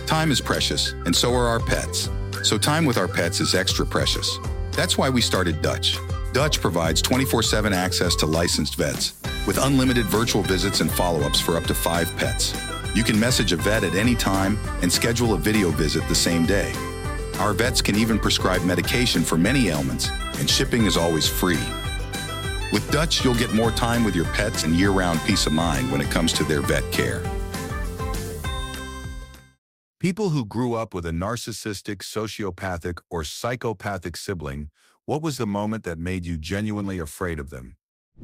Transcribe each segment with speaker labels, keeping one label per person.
Speaker 1: Time is precious, and so are our pets. So time with our pets is extra precious. That's why we started Dutch. Dutch provides 24/7 access to licensed vets, with unlimited virtual visits and follow-ups for up to 5 pets. You can message a vet at any time and schedule a video visit the same day. Our vets can even prescribe medication for many ailments, and shipping is always free. With Dutch, you'll get more time with your pets and year-round peace of mind when it comes to their vet care.
Speaker 2: People who grew up with a narcissistic, sociopathic, or psychopathic sibling, what was the moment that made you genuinely afraid of them?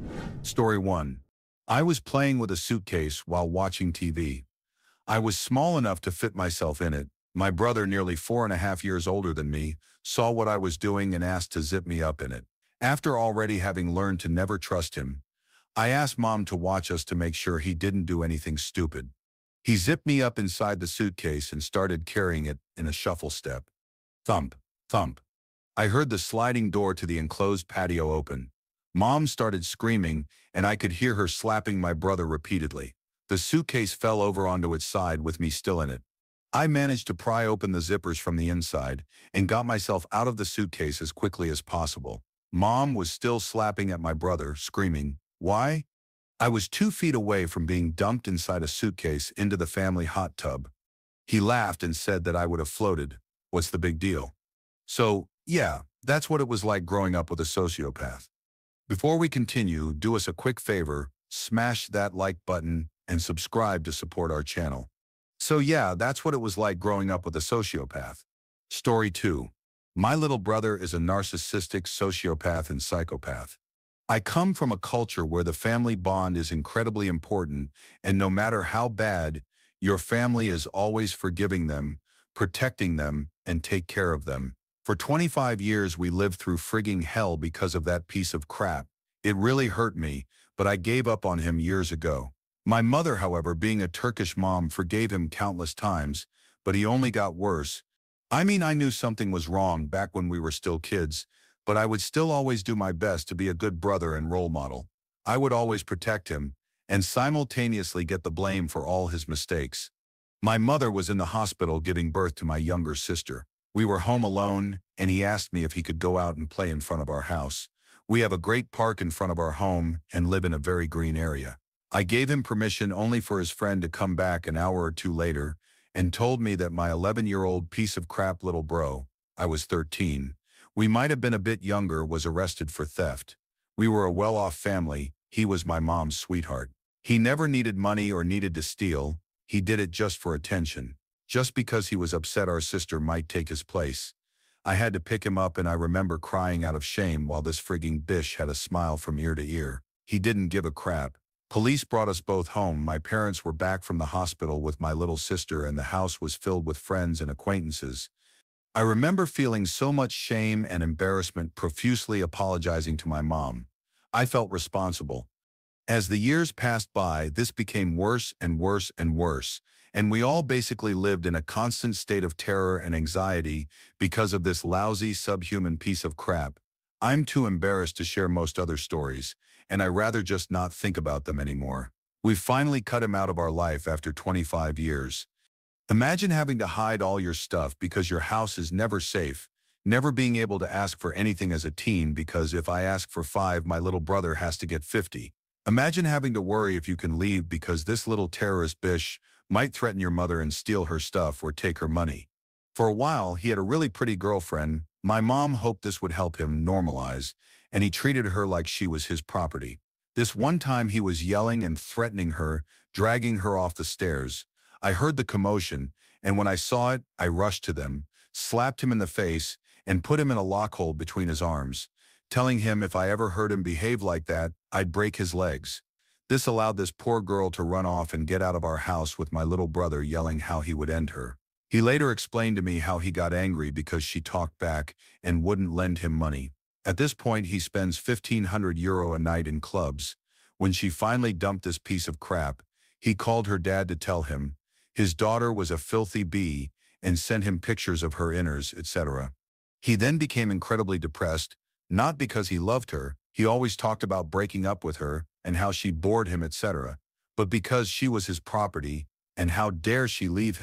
Speaker 2: Story 1. I was playing with a suitcase while watching TV. I was small enough to fit myself in it. My brother, nearly 4.5 years older than me, saw what I was doing and asked to zip me up in it. After already having learned to never trust him, I asked Mom to watch us to make sure he didn't do anything stupid. He zipped me up inside the suitcase and started carrying it in a shuffle step. Thump, thump. I heard the sliding door to the enclosed patio open. Mom started screaming, and I could hear her slapping my brother repeatedly. The suitcase fell over onto its side with me still in it. I managed to pry open the zippers from the inside and got myself out of the suitcase as quickly as possible. Mom was still slapping at my brother, screaming, "Why?" I was 2 feet away from being dumped inside a suitcase into the family hot tub. He laughed and said that I would have floated. What's the big deal? So, yeah, that's what it was like growing up with a sociopath. Before we continue, do us a quick favor, smash that like button and subscribe to support our channel. So yeah, that's what it was like growing up with a sociopath. Story 2. My little brother is a narcissistic sociopath and psychopath. I come from a culture where the family bond is incredibly important, and no matter how bad, your family is always forgiving them, protecting them, and take care of them. For 25 years, we lived through frigging hell because of that piece of crap. It really hurt me, but I gave up on him years ago. My mother, however, being a Turkish mom, forgave him countless times, but he only got worse. I mean, I knew something was wrong back when we were still kids, but I would still always do my best to be a good brother and role model. I would always protect him and simultaneously get the blame for all his mistakes. My mother was in the hospital giving birth to my younger sister. We were home alone, and he asked me if he could go out and play in front of our house. We have a great park in front of our home and live in a very green area. I gave him permission only for his friend to come back an hour or 2 later and told me that my 11-year-old piece of crap little bro, I was 13, we might have been a bit younger, was arrested for theft. We were a well-off family. He was my mom's sweetheart. He never needed money or needed to steal. He did it just for attention, just because he was upset our sister might take his place. I had to pick him up, and I remember crying out of shame while this frigging bish had a smile from ear to ear. He didn't give a crap. Police brought us both home. My parents were back from the hospital with my little sister, and the house was filled with friends and acquaintances. I remember feeling so much shame and embarrassment, profusely apologizing to my mom. I felt responsible. As the years passed by, this became worse and worse and worse, and we all basically lived in a constant state of terror and anxiety because of this lousy, subhuman piece of crap. I'm too embarrassed to share most other stories, and I'd rather just not think about them anymore. We've finally cut him out of our life after 25 years. Imagine having to hide all your stuff because your house is never safe, never being able to ask for anything as a teen because if I ask for 5, my little brother has to get 50. Imagine having to worry if you can leave because this little terrorist bish might threaten your mother and steal her stuff or take her money. For a while, he had a really pretty girlfriend. My mom hoped this would help him normalize, and he treated her like she was his property. This one time he was yelling and threatening her, dragging her off the stairs. I heard the commotion, and when I saw it, I rushed to them, slapped him in the face, and put him in a lockhold between his arms, telling him if I ever heard him behave like that, I'd break his legs. This allowed this poor girl to run off and get out of our house with my little brother yelling how he would end her. He later explained to me how he got angry because she talked back and wouldn't lend him money. At this point, he spends €1,500 a night in clubs. When she finally dumped this piece of crap, he called her dad to tell him his daughter was a filthy bee and sent him pictures of her inners, etc. He then became incredibly depressed, not because he loved her, he always talked about breaking up with her and how she bored him, etc., but because she was his property and how dare she leave him.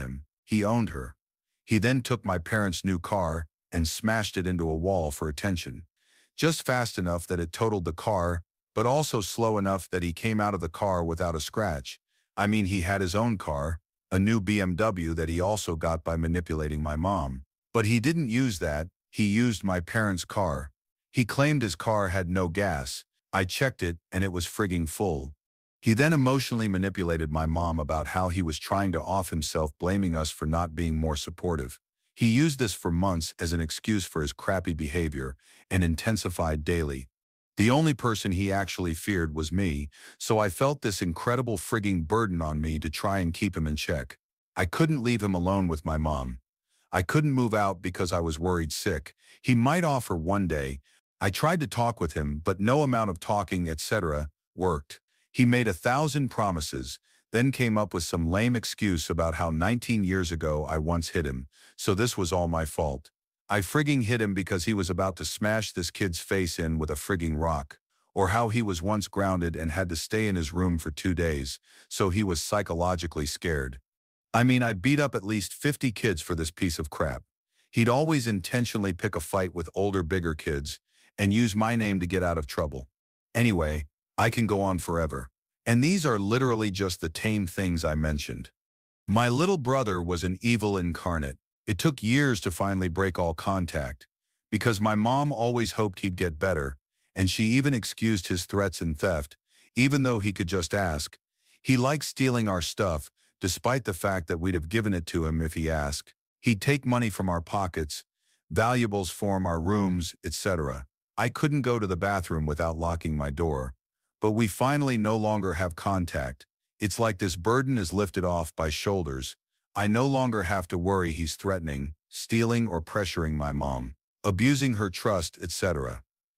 Speaker 2: He owned her. He then took my parents' new car and smashed it into a wall for attention. Just fast enough that it totaled the car, but also slow enough that he came out of the car without a scratch. I mean, he had his own car, a new BMW that he also got by manipulating my mom. But he didn't use that, he used my parents' car. He claimed his car had no gas. I checked it and it was frigging full. He then emotionally manipulated my mom about how he was trying to off himself, blaming us for not being more supportive. He used this for months as an excuse for his crappy behavior and intensified daily. The only person he actually feared was me, so I felt this incredible frigging burden on me to try and keep him in check. I couldn't leave him alone with my mom. I couldn't move out because I was worried sick. He might offer one day. I tried to talk with him, but no amount of talking, etc., worked. He made 1,000 promises, then came up with some lame excuse about how 19 years ago I once hit him, so this was all my fault. I frigging hit him because he was about to smash this kid's face in with a frigging rock, or how he was once grounded and had to stay in his room for 2 days, so he was psychologically scared. I mean, I beat up at least 50 kids for this piece of crap. He'd always intentionally pick a fight with older, bigger kids and use my name to get out of trouble. Anyway, I can go on forever. And these are literally just the tame things I mentioned. My little brother was an evil incarnate. It took years to finally break all contact, because my mom always hoped he'd get better, and she even excused his threats and theft, even though he could just ask. He liked stealing our stuff, despite the fact that we'd have given it to him if he asked. He'd take money from our pockets, valuables from our rooms, etc. I couldn't go to the bathroom without locking my door. But we finally no longer have contact. It's like this burden is lifted off my shoulders. I no longer have to worry he's threatening, stealing, or pressuring my mom, abusing her trust, etc.,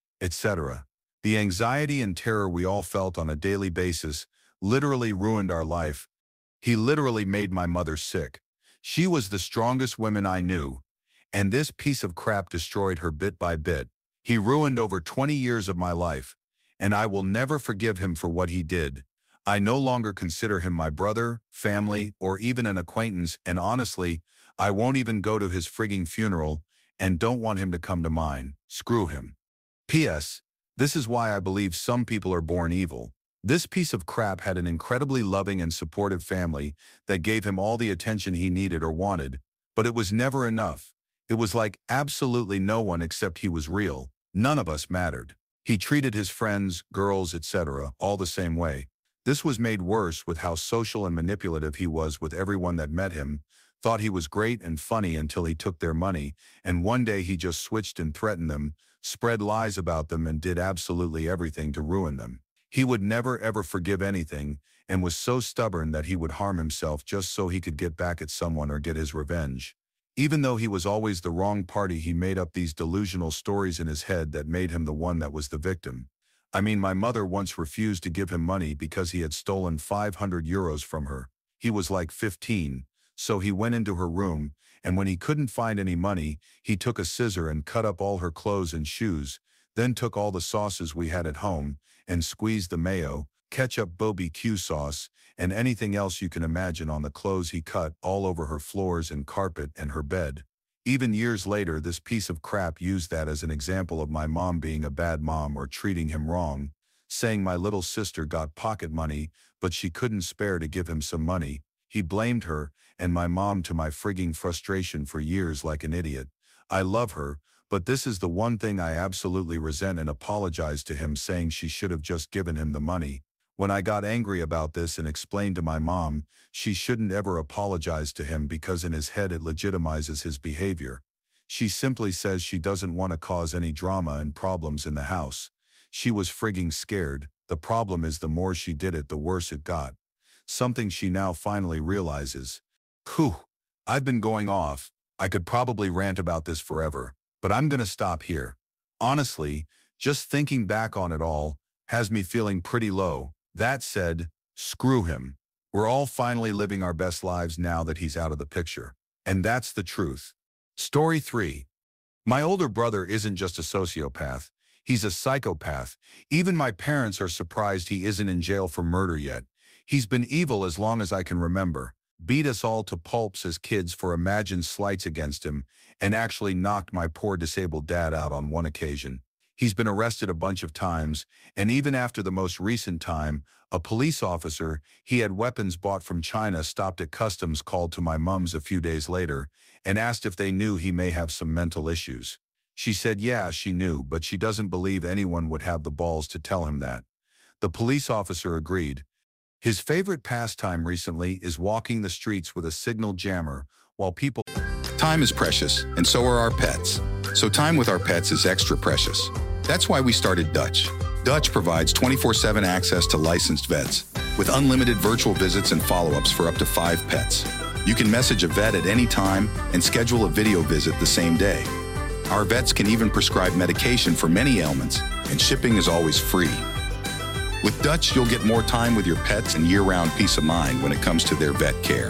Speaker 2: etc. The anxiety and terror we all felt on a daily basis literally ruined our life. He literally made my mother sick. She was the strongest woman I knew, and this piece of crap destroyed her bit by bit. He ruined over 20 years of my life, and I will never forgive him for what he did. I no longer consider him my brother, family, or even an acquaintance, and honestly, I won't even go to his frigging funeral and don't want him to come to mine. Screw him. P.S. This is why I believe some people are born evil. This piece of crap had an incredibly loving and supportive family that gave him all the attention he needed or wanted, but it was never enough. It was like absolutely no one except he was real. None of us mattered. He treated his friends, girls, etc., all the same way. This was made worse with how social and manipulative he was with everyone that met him, thought he was great and funny until he took their money, and one day he just switched and threatened them, spread lies about them, and did absolutely everything to ruin them. He would never ever forgive anything, and was so stubborn that he would harm himself just so he could get back at someone or get his revenge. Even though he was always the wrong party, he made up these delusional stories in his head that made him the one that was the victim. I mean, my mother once refused to give him money because he had stolen 500 euros from her. He was like 15, so he went into her room, and when he couldn't find any money, he took a scissor and cut up all her clothes and shoes, then took all the sauces we had at home and squeezed the mayo, ketchup, BBQ sauce, and anything else you can imagine on the clothes he cut all over her floors and carpet and her bed. Even years later, this piece of crap used that as an example of my mom being a bad mom or treating him wrong, saying my little sister got pocket money, but she couldn't spare to give him some money. He blamed her and my mom to my frigging frustration for years like an idiot. I love her, but this is the one thing I absolutely resent, and apologized to him, saying she should have just given him the money. When I got angry about this and explained to my mom she shouldn't ever apologize to him because in his head it legitimizes his behavior, she simply says she doesn't want to cause any drama and problems in the house. She was frigging scared. The problem is the more she did it, the worse it got. Something she now finally realizes. Whew, I've been going off. I could probably rant about this forever, but I'm gonna stop here. Honestly, just thinking back on it all has me feeling pretty low. That said, screw him. We're all finally living our best lives now that he's out of the picture. And that's the truth. Story 3. My older brother isn't just a sociopath. He's a psychopath. Even my parents are surprised he isn't in jail for murder yet. He's been evil as long as I can remember. beat us all to pulps as kids for imagined slights against him, and actually knocked my poor disabled dad out on one occasion. He's been arrested a bunch of times, and even after the most recent time, a police officer he had weapons bought from China stopped at customs called to my mom's a few days later and asked if they knew he may have some mental issues. She said yeah, she knew, but she doesn't believe anyone would have the balls to tell him that. The police officer agreed. His favorite pastime recently is walking the streets with a signal jammer while people...
Speaker 1: Time is precious, and so are our pets. So time with our pets is extra precious. That's why we started Dutch. Dutch provides 24/7 access to licensed vets, with unlimited virtual visits and follow-ups for up to 5 pets. You can message a vet at any time and schedule a video visit the same day. Our vets can even prescribe medication for many ailments, and shipping is always free. With Dutch, you'll get more time with your pets and year-round peace of mind when it comes to their vet care.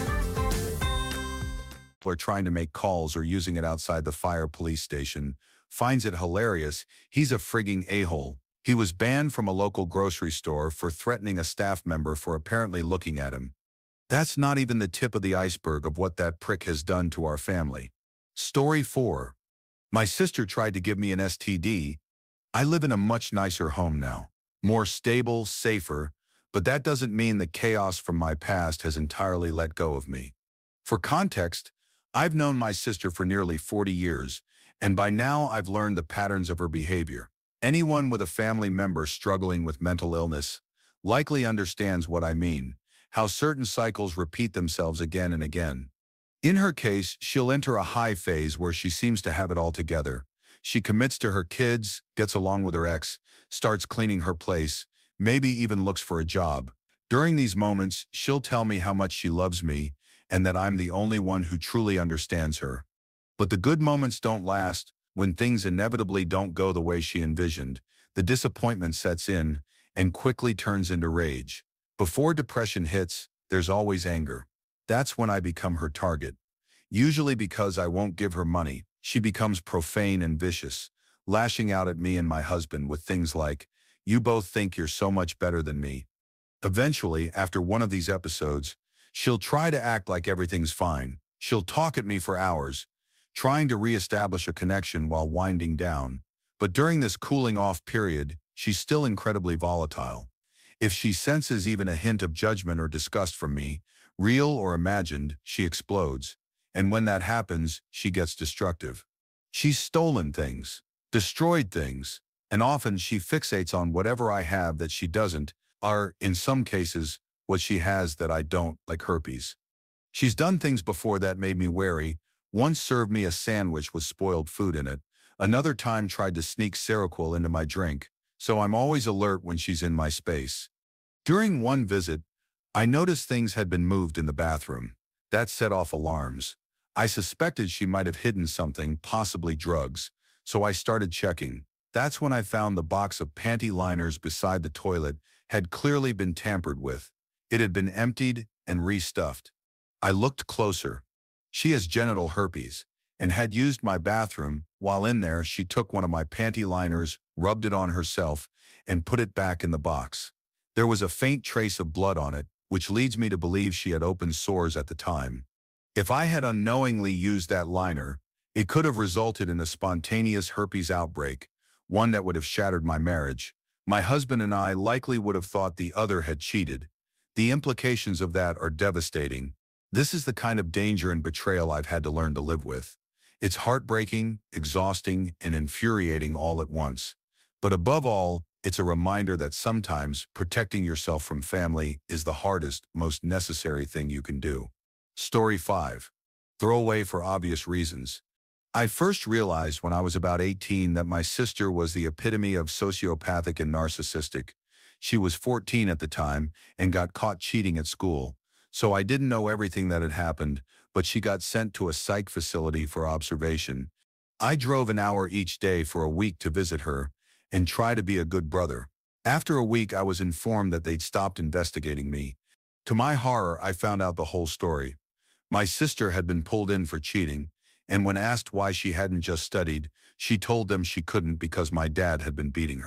Speaker 2: Are trying to make calls or using it outside the fire police station, finds it hilarious. He's a frigging a-hole. He was banned from a local grocery store for threatening a staff member for apparently looking at him. That's not even the tip of the iceberg of what that prick has done to our family. Story 4. My sister tried to give me an STD. I live in a much nicer home now. More stable, safer, but that doesn't mean the chaos from my past has entirely let go of me. For context, I've known my sister for nearly 40 years, and by now I've learned the patterns of her behavior. Anyone with a family member struggling with mental illness likely understands what I mean, how certain cycles repeat themselves again and again. In her case, she'll enter a high phase where she seems to have it all together. She commits to her kids, gets along with her ex, starts cleaning her place, maybe even looks for a job. During these moments, she'll tell me how much she loves me and that I'm the only one who truly understands her. But the good moments don't last. When things inevitably don't go the way she envisioned, the disappointment sets in and quickly turns into rage. Before depression hits, there's always anger. That's when I become her target. Usually because I won't give her money, she becomes profane and vicious, lashing out at me and my husband with things like, "You both think you're so much better than me." Eventually, after one of these episodes, she'll try to act like everything's fine. She'll talk at me for hours, trying to reestablish a connection while winding down. But during this cooling off period, she's still incredibly volatile. If she senses even a hint of judgment or disgust from me, real or imagined, she explodes. And when that happens, she gets destructive. She's stolen things, destroyed things, and often she fixates on whatever I have that she doesn't, or, in some cases, what she has that I don't, like herpes. She's done things before that made me wary. Once served me a sandwich with spoiled food in it. Another time tried to sneak Seroquel into my drink, so I'm always alert when she's in my space. During one visit, I noticed things had been moved in the bathroom. That set off alarms. I suspected she might have hidden something, possibly drugs, so I started checking. That's when I found the box of panty liners beside the toilet had clearly been tampered with. It had been emptied and restuffed. I looked closer. She has genital herpes and had used my bathroom. While in there, she took one of my panty liners, rubbed it on herself, and put it back in the box. There was a faint trace of blood on it, which leads me to believe she had open sores at the time. If I had unknowingly used that liner, it could have resulted in a spontaneous herpes outbreak, one that would have shattered my marriage. My husband and I likely would have thought the other had cheated. The implications of that are devastating. This is the kind of danger and betrayal I've had to learn to live with. It's heartbreaking, exhausting, and infuriating all at once. But above all, it's a reminder that sometimes protecting yourself from family is the hardest, most necessary thing you can do. Story 5. Throwaway for obvious reasons. I first realized when I was about 18 that my sister was the epitome of sociopathic and narcissistic. She was 14 at the time and got caught cheating at school. So I didn't know everything that had happened, but she got sent to a psych facility for observation. I drove an hour each day for a week to visit her and try to be a good brother. After a week, I was informed that they'd stopped investigating me. To my horror, I found out the whole story. My sister had been pulled in for cheating, and when asked why she hadn't just studied, she told them she couldn't because my dad had been beating her.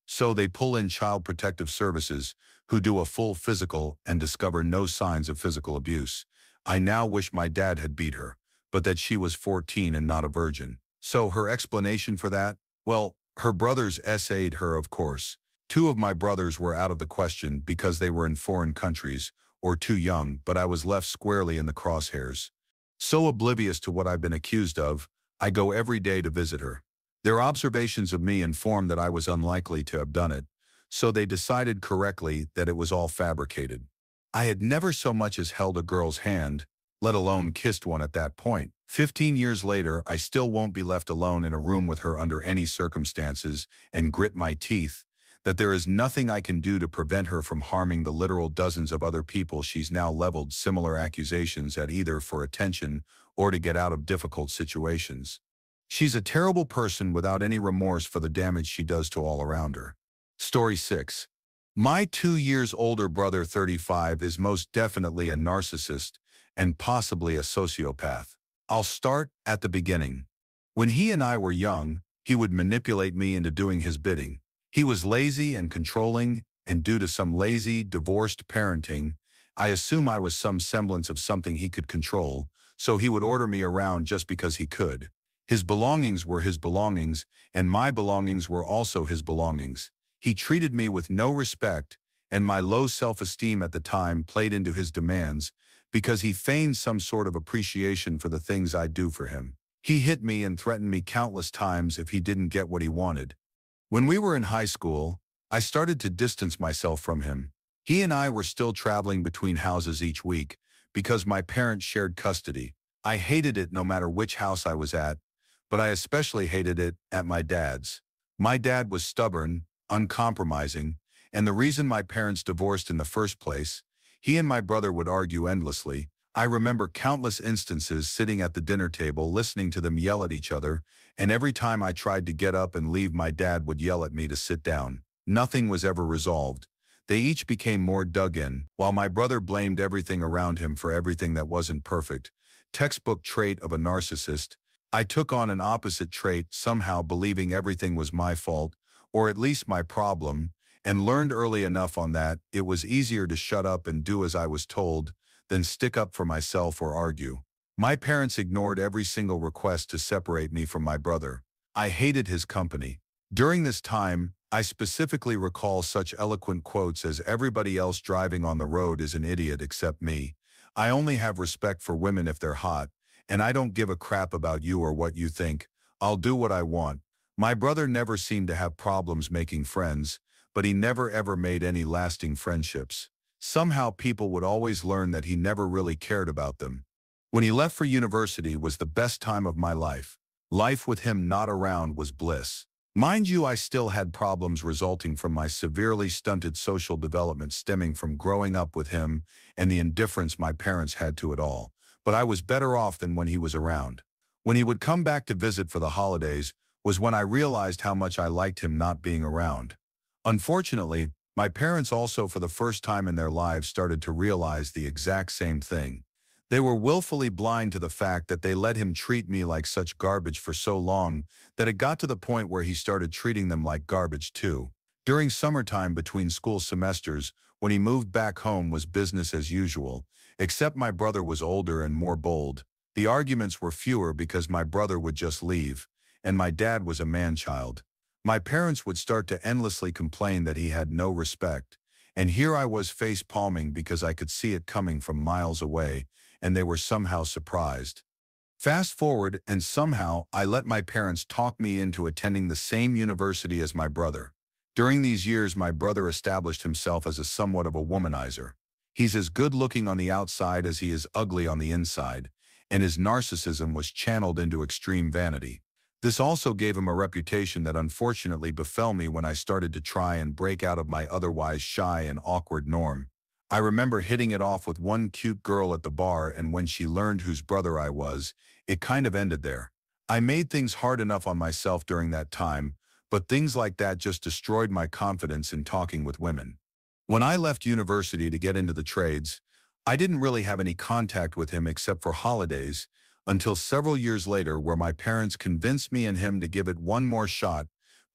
Speaker 2: So they pull in Child Protective Services, who do a full physical and discover no signs of physical abuse. I now wish my dad had beat her, but that she was 14 and not a virgin. So her explanation for that? Well, her brothers essayed her, of course. Two of my brothers were out of the question because they were in foreign countries or too young, but I was left squarely in the crosshairs. So oblivious to what I've been accused of, I go every day to visit her. Their observations of me informed that I was unlikely to have done it, so they decided correctly that it was all fabricated. I had never so much as held a girl's hand, let alone kissed one at that point. 15 years later, I still won't be left alone in a room with her under any circumstances and grit my teeth that there is nothing I can do to prevent her from harming the literal dozens of other people she's now leveled similar accusations at, either for attention or to get out of difficult situations. She's a terrible person without any remorse for the damage she does to all around her. Story 6. My 2 years older brother, 35, is most definitely a narcissist and possibly a sociopath. I'll start at the beginning. When he and I were young, he would manipulate me into doing his bidding. He was lazy and controlling, and due to some lazy, divorced parenting, I assume I was some semblance of something he could control, so he would order me around just because he could. His belongings were his belongings, and my belongings were also his belongings. He treated me with no respect, and my low self-esteem at the time played into his demands because he feigned some sort of appreciation for the things I'd do for him. He hit me and threatened me countless times if he didn't get what he wanted. When we were in high school, I started to distance myself from him. He and I were still traveling between houses each week because my parents shared custody. I hated it no matter which house I was at, but I especially hated it at my dad's. My dad was stubborn, uncompromising, and the reason my parents divorced in the first place. He and my brother would argue endlessly. I remember countless instances sitting at the dinner table listening to them yell at each other, and every time I tried to get up and leave, my dad would yell at me to sit down. Nothing was ever resolved. They each became more dug in, while my brother blamed everything around him for everything that wasn't perfect. Textbook trait of a narcissist. I took on an opposite trait, somehow believing everything was my fault, or at least my problem, and learned early enough on that it was easier to shut up and do as I was told than stick up for myself or argue. My parents ignored every single request to separate me from my brother. I hated his company. During this time, I specifically recall such eloquent quotes as "Everybody else driving on the road is an idiot except me. I only have respect for women if they're hot, and I don't give a crap about you or what you think. I'll do what I want." My brother never seemed to have problems making friends, but he never ever made any lasting friendships. Somehow people would always learn that he never really cared about them. When he left for university was the best time of my life. Life with him not around was bliss. Mind you, I still had problems resulting from my severely stunted social development stemming from growing up with him and the indifference my parents had to it all. But I was better off than when he was around. When he would come back to visit for the holidays was when I realized how much I liked him not being around. Unfortunately, my parents also for the first time in their lives started to realize the exact same thing. They were willfully blind to the fact that they let him treat me like such garbage for so long that it got to the point where he started treating them like garbage too. During summertime between school semesters, when he moved back home, was business as usual, except my brother was older and more bold. The arguments were fewer because my brother would just leave, and my dad was a man-child. My parents would start to endlessly complain that he had no respect, and here I was face-palming because I could see it coming from miles away, and they were somehow surprised. Fast forward, and somehow I let my parents talk me into attending the same university as my brother. During these years, my brother established himself as somewhat of a womanizer. He's as good-looking on the outside as he is ugly on the inside, and his narcissism was channeled into extreme vanity. This also gave him a reputation that unfortunately befell me when I started to try and break out of my otherwise shy and awkward norm. I remember hitting it off with one cute girl at the bar, and when she learned whose brother I was, it kind of ended there. I made things hard enough on myself during that time, but things like that just destroyed my confidence in talking with women. When I left university to get into the trades, I didn't really have any contact with him except for holidays, until several years later, where my parents convinced me and him to give it one more shot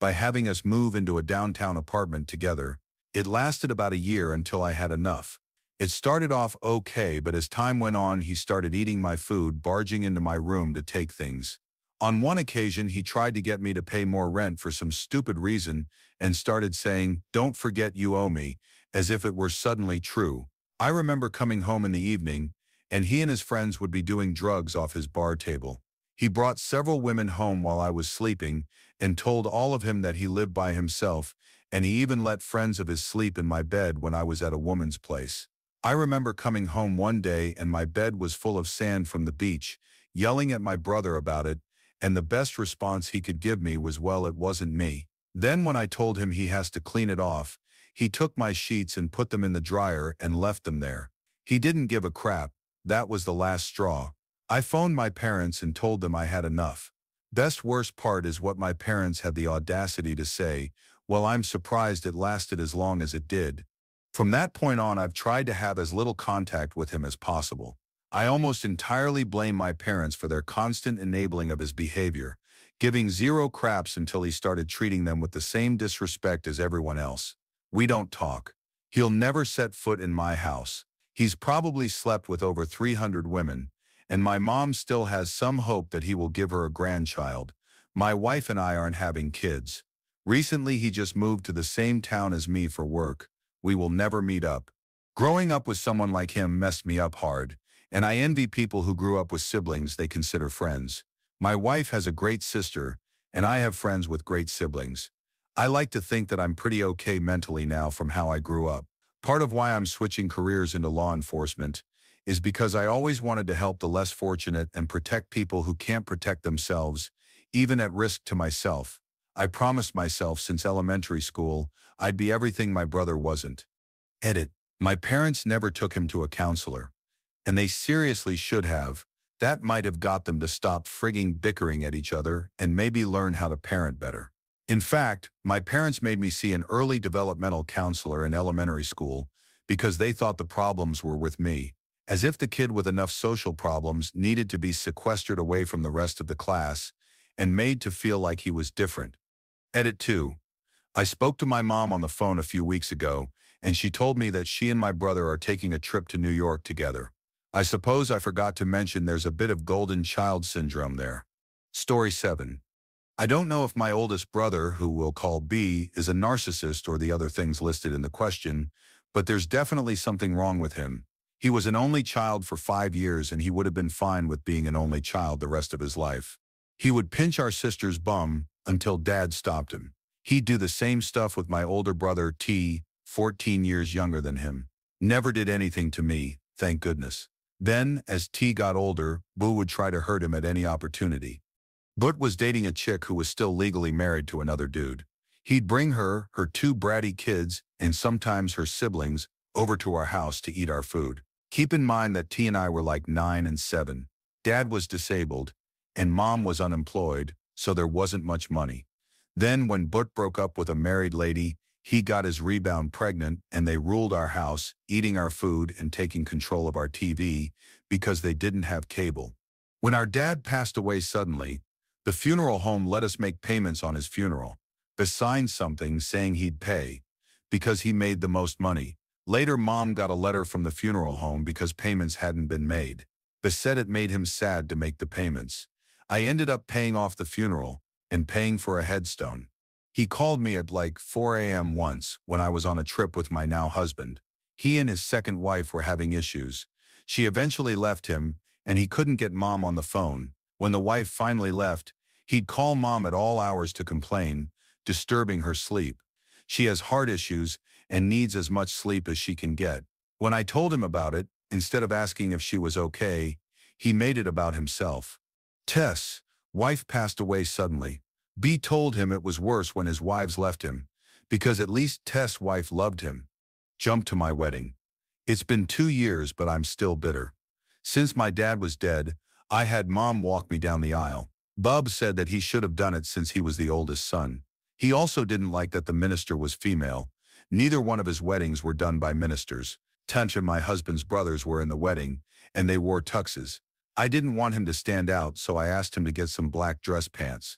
Speaker 2: by having us move into a downtown apartment together. It lasted about a year until I had enough. It started off okay, but as time went on, he started eating my food, barging into my room to take things. On one occasion, he tried to get me to pay more rent for some stupid reason and started saying, "Don't forget you owe me," as if it were suddenly true. I remember coming home in the evening, and he and his friends would be doing drugs off his bar table. He brought several women home while I was sleeping and told all of him that he lived by himself, and he even let friends of his sleep in my bed when I was at a woman's place. I remember coming home one day and my bed was full of sand from the beach, yelling at my brother about it, and the best response he could give me was, "Well, it wasn't me." Then when I told him he has to clean it off, he took my sheets and put them in the dryer and left them there. He didn't give a crap. That was the last straw. I phoned my parents and told them I had enough. Best worst part is what my parents had the audacity to say, "Well, I'm surprised it lasted as long as it did." From that point on, I've tried to have as little contact with him as possible. I almost entirely blame my parents for their constant enabling of his behavior, giving zero craps until he started treating them with the same disrespect as everyone else. We don't talk. He'll never set foot in my house. He's probably slept with over 300 women, and my mom still has some hope that he will give her a grandchild. My wife and I aren't having kids. Recently, he just moved to the same town as me for work. We will never meet up. Growing up with someone like him messed me up hard, and I envy people who grew up with siblings they consider friends. My wife has a great sister, and I have friends with great siblings. I like to think that I'm pretty okay mentally now from how I grew up. Part of why I'm switching careers into law enforcement is because I always wanted to help the less fortunate and protect people who can't protect themselves, even at risk to myself. I promised myself since elementary school I'd be everything my brother wasn't. Edit. My parents never took him to a counselor. And they seriously should have. That might have got them to stop frigging bickering at each other and maybe learn how to parent better. In fact, my parents made me see an early developmental counselor in elementary school because they thought the problems were with me, as if the kid with enough social problems needed to be sequestered away from the rest of the class and made to feel like he was different. Edit 2. I spoke to my mom on the phone a few weeks ago, and she told me that she and my brother are taking a trip to New York together. I suppose I forgot to mention there's a bit of golden child syndrome there. Story 7. I don't know if my oldest brother, who we'll call B, is a narcissist or the other things listed in the question, but there's definitely something wrong with him. He was an only child for 5 years, and he would have been fine with being an only child the rest of his life. He would pinch our sister's bum until Dad stopped him. He'd do the same stuff with my older brother, T, 14 years younger than him. Never did anything to me, thank goodness. Then, as T got older, Boo would try to hurt him at any opportunity. But was dating a chick who was still legally married to another dude. He'd bring her 2 bratty kids, and sometimes her siblings, over to our house to eat our food. Keep in mind that T and I were like 9 and 7. Dad was disabled, and Mom was unemployed, so there wasn't much money. Then when But broke up with a married lady, he got his rebound pregnant, and they ruled our house, eating our food and taking control of our TV because they didn't have cable. When our dad passed away suddenly, the funeral home let us make payments on his funeral. They signed something saying he'd pay because he made the most money. Later, Mom got a letter from the funeral home because payments hadn't been made. They said it made him sad to make the payments. I ended up paying off the funeral and paying for a headstone. He called me at like 4 a.m. once when I was on a trip with my now husband. He and his second wife were having issues. She eventually left him, and he couldn't get Mom on the phone. When the wife finally left, he'd call Mom at all hours to complain, disturbing her sleep. She has heart issues and needs as much sleep as she can get. When I told him about it, instead of asking if she was okay, he made it about himself. Tess, wife passed away suddenly. B told him it was worse when his wives left him, because at least Tess' wife loved him. Jump to my wedding. It's been 2 years, but I'm still bitter. Since my dad was dead, I had Mom walk me down the aisle. Bub said that he should have done it since he was the oldest son. He also didn't like that the minister was female. Neither one of his weddings were done by ministers. Tunch and my husband's brothers were in the wedding, and they wore tuxes. I didn't want him to stand out, so I asked him to get some black dress pants.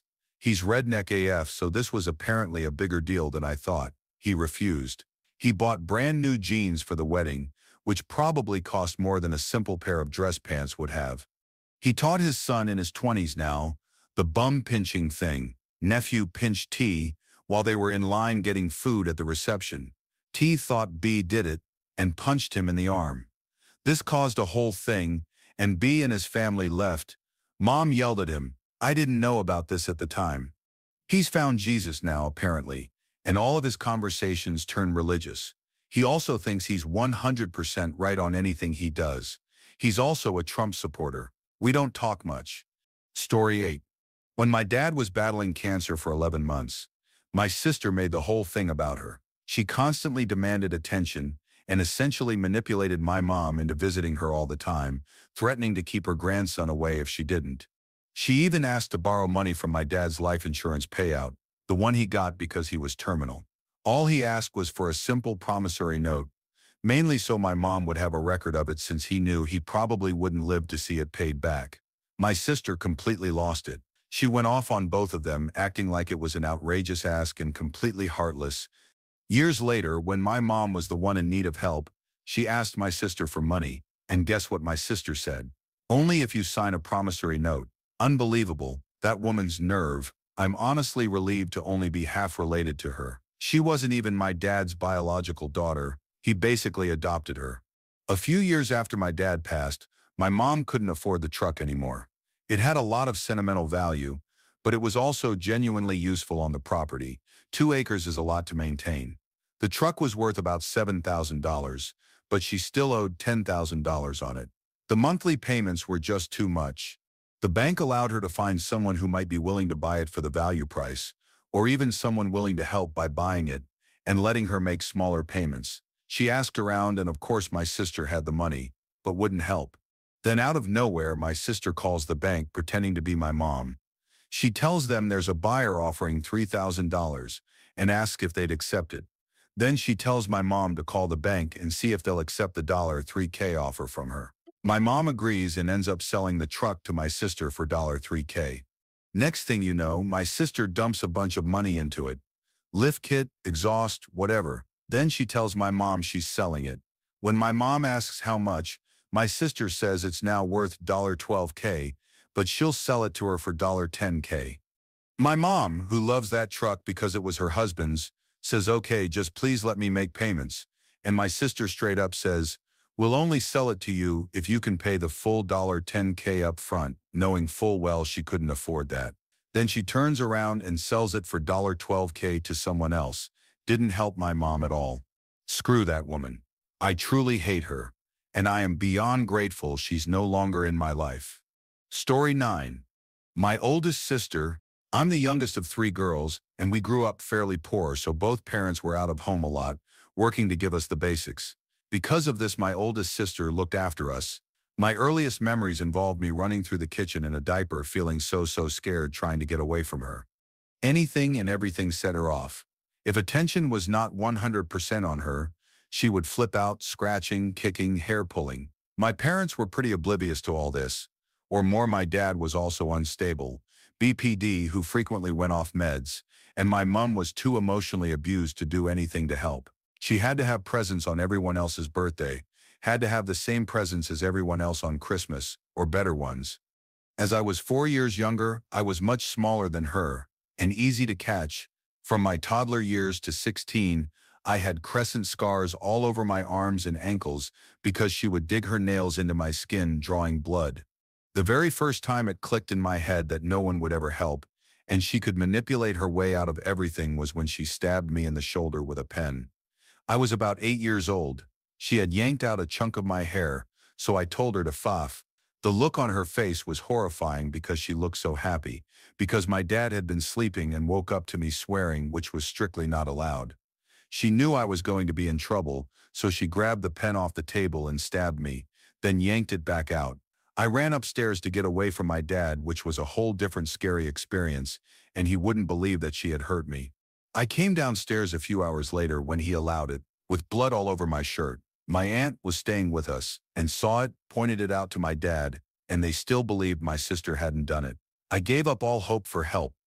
Speaker 2: He's redneck AF, so this was apparently a bigger deal than I thought. He refused. He bought brand new jeans for the wedding, which probably cost more than a simple pair of dress pants would have. He taught his son in his 20s now, the bum pinching thing. Nephew pinched T while they were in line getting food at the reception. T thought B did it and punched him in the arm. This caused a whole thing, and B and his family left. Mom yelled at him. I didn't know about this at the time. He's found Jesus now, apparently, and all of his conversations turn religious. He also thinks he's 100% right on anything he does. He's also a Trump supporter. We don't talk much. Story 8. When my dad was battling cancer for 11 months, my sister made the whole thing about her. She constantly demanded attention and essentially manipulated my mom into visiting her all the time, threatening to keep her grandson away if she didn't. She even asked to borrow money from my dad's life insurance payout, the one he got because he was terminal. All he asked was for a simple promissory note, mainly so my mom would have a record of it since he knew he probably wouldn't live to see it paid back. My sister completely lost it. She went off on both of them, acting like it was an outrageous ask and completely heartless. Years later, when my mom was the one in need of help, she asked my sister for money, and guess what my sister said? Only if you sign a promissory note. Unbelievable, that woman's nerve. I'm honestly relieved to only be half related to her. She wasn't even my dad's biological daughter. He basically adopted her. A few years after my dad passed, my mom couldn't afford the truck anymore. It had a lot of sentimental value, but it was also genuinely useful on the property. 2 acres is a lot to maintain. The truck was worth about $7,000, but she still owed $10,000 on it. The monthly payments were just too much. The bank allowed her to find someone who might be willing to buy it for the value price, or even someone willing to help by buying it and letting her make smaller payments. She asked around, and of course my sister had the money, but wouldn't help. Then out of nowhere, my sister calls the bank pretending to be my mom. She tells them there's a buyer offering $3,000 and asks if they'd accept it. Then she tells my mom to call the bank and see if they'll accept the $3K offer from her. My mom agrees and ends up selling the truck to my sister for $3K. Next thing you know, my sister dumps a bunch of money into it. Lift kit, exhaust, whatever. Then she tells my mom she's selling it. When my mom asks how much, my sister says it's now worth $12K, but she'll sell it to her for $10K. My mom, who loves that truck because it was her husband's, says, okay, just please let me make payments. And my sister straight up says, we'll only sell it to you if you can pay the full $10K up front, knowing full well she couldn't afford that. Then she turns around and sells it for $12K to someone else. Didn't help my mom at all. Screw that woman. I truly hate her, and I am beyond grateful she's no longer in my life. Story 9. My oldest sister. I'm the youngest of 3 girls, and we grew up fairly poor, so both parents were out of home a lot, working to give us the basics. Because of this, my oldest sister looked after us. My earliest memories involved me running through the kitchen in a diaper, feeling so scared trying to get away from her. Anything and everything set her off. If attention was not 100% on her, she would flip out, scratching, kicking, hair pulling. My parents were pretty oblivious to all this, or more, my dad was also unstable, BPD, who frequently went off meds, and my mom was too emotionally abused to do anything to help. She had to have presents on everyone else's birthday, had to have the same presents as everyone else on Christmas, or better ones. As I was 4 years younger, I was much smaller than her, and easy to catch. From my toddler years to 16, I had crescent scars all over my arms and ankles because she would dig her nails into my skin, drawing blood. The very first time it clicked in my head that no one would ever help, and she could manipulate her way out of everything, was when she stabbed me in the shoulder with a pen. I was about 8 years old. She had yanked out a chunk of my hair, so I told her to faff. The look on her face was horrifying because she looked so happy, because my dad had been sleeping and woke up to me swearing, which was strictly not allowed. She knew I was going to be in trouble, so she grabbed the pen off the table and stabbed me, then yanked it back out. I ran upstairs to get away from my dad, which was a whole different scary experience, and he wouldn't believe that she had hurt me. I came downstairs a few hours later when he allowed it, with blood all over my shirt. My aunt was staying with us and saw it, pointed it out to my dad, and they still believed my sister hadn't done it. I gave up all hope for help,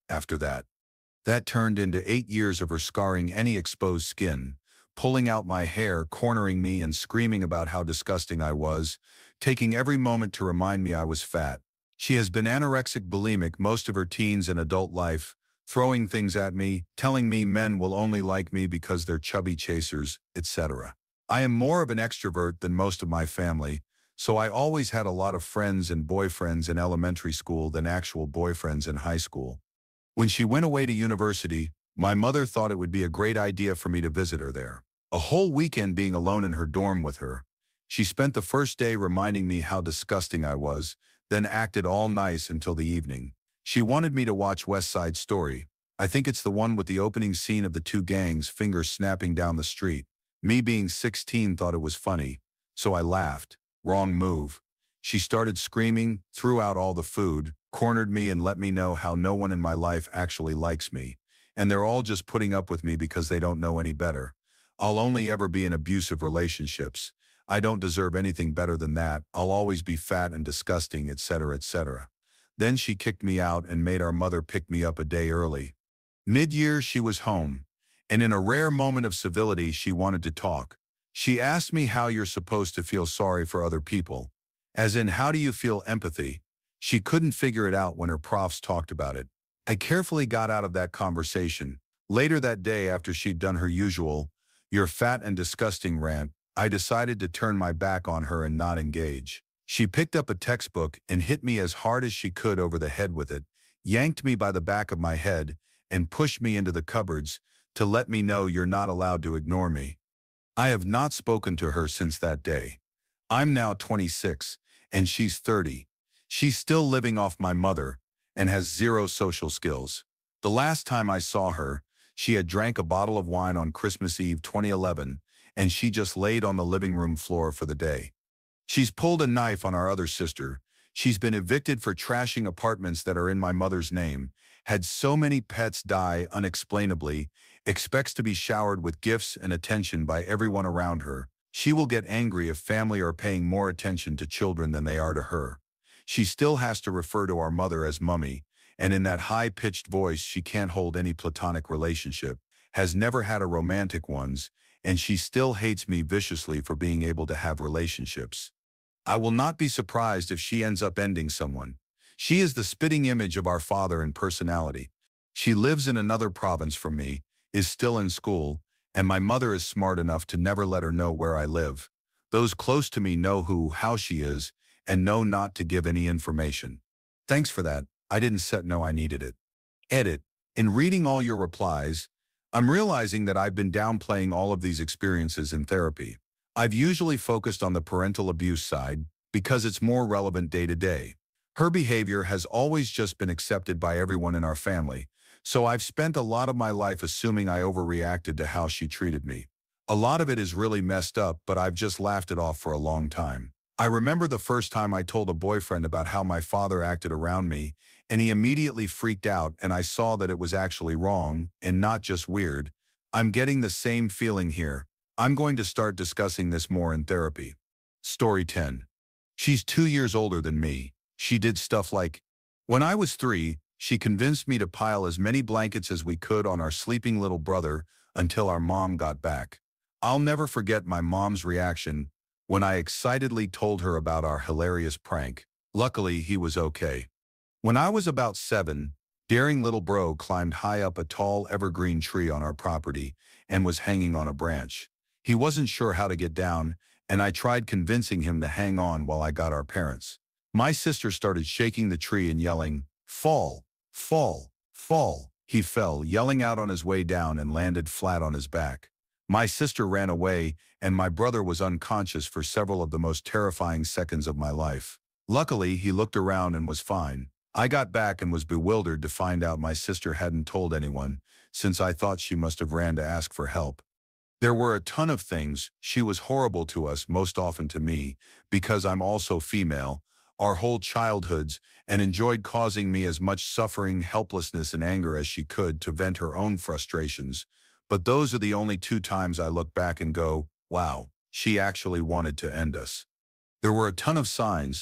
Speaker 2: after that. That turned into 8 years of her scarring any exposed skin, pulling out my hair, cornering me, and screaming about how disgusting I was, taking every moment to remind me I was fat. She has been anorexic bulimic most of her teens and adult life, throwing things at me, telling me men will only like me because they're chubby chasers, etc. I am more of an extrovert than most of my family, so I always had a lot of friends and boyfriends in elementary school than actual boyfriends in high school. When she went away to university, my mother thought it would be a great idea for me to visit her there. A whole weekend being alone in her dorm with her. She spent the first day reminding me how disgusting I was, then acted all nice until the evening. She wanted me to watch West Side Story. I think it's the one with the opening scene of the two gangs fingers snapping down the street. Me being 16 thought it was funny, so I laughed. Wrong move. She started screaming, threw out all the food, cornered me, and let me know how no one in my life actually likes me, and they're all just putting up with me because they don't know any better. I'll only ever be in abusive relationships. I don't deserve anything better than that. I'll always be fat and disgusting, etc., etc. Then she kicked me out and made our mother pick me up a day early. Mid-year, she was home, and in a rare moment of civility, she wanted to talk. She asked me how you're supposed to feel sorry for other people. As in, how do you feel empathy? She couldn't figure it out when her profs talked about it. I carefully got out of that conversation. Later that day, after she'd done her usual, "You're fat and disgusting" rant, I decided to turn my back on her and not engage. She picked up a textbook and hit me as hard as she could over the head with it, yanked me by the back of my head, and pushed me into the cupboards to let me know you're not allowed to ignore me. I have not spoken to her since that day. I'm now 26, and she's 30. She's still living off my mother and has zero social skills. The last time I saw her, she had drank a bottle of wine on Christmas Eve 2011, and she just laid on the living room floor for the day. She's pulled a knife on our other sister. She's been evicted for trashing apartments that are in my mother's name, had so many pets die unexplainably, expects to be showered with gifts and attention by everyone around her. She will get angry if family are paying more attention to children than they are to her. She still has to refer to our mother as Mummy, and in that high-pitched voice she can't hold any platonic relationship, has never had a romantic ones, and she still hates me viciously for being able to have relationships. I will not be surprised if she ends up ending someone. She is the spitting image of our father in personality. She lives in another province from me, is still in school, and my mother is smart enough to never let her know where I live. Those close to me know how she is, and know not to give any information. Thanks for that. I didn't know I needed it. Edit. In reading all your replies, I'm realizing that I've been downplaying all of these experiences in therapy. I've usually focused on the parental abuse side because it's more relevant day to day. Her behavior has always just been accepted by everyone in our family, so I've spent a lot of my life assuming I overreacted to how she treated me. A lot of it is really messed up, but I've just laughed it off for a long time. I remember the first time I told a boyfriend about how my father acted around me, and he immediately freaked out, and I saw that it was actually wrong and not just weird. I'm getting the same feeling here. I'm going to start discussing this more in therapy. Story 10. She's 2 years older than me. She did stuff like, when I was 3, she convinced me to pile as many blankets as we could on our sleeping little brother until our mom got back. I'll never forget my mom's reaction when I excitedly told her about our hilarious prank. Luckily, he was okay. When I was about 7, daring little bro climbed high up a tall evergreen tree on our property and was hanging on a branch. He wasn't sure how to get down, and I tried convincing him to hang on while I got our parents. My sister started shaking the tree and yelling, "Fall, fall, fall." He fell, yelling out on his way down, and landed flat on his back. My sister ran away, and my brother was unconscious for several of the most terrifying seconds of my life. Luckily, he looked around and was fine. I got back and was bewildered to find out my sister hadn't told anyone, since I thought she must have ran to ask for help. There were a ton of things. She was horrible to us, most often to me, because I'm also female, our whole childhoods, and enjoyed causing me as much suffering, helplessness, and anger as she could to vent her own frustrations. But those are the only 2 times I look back and go, wow, she actually wanted to end us. There were a ton of signs.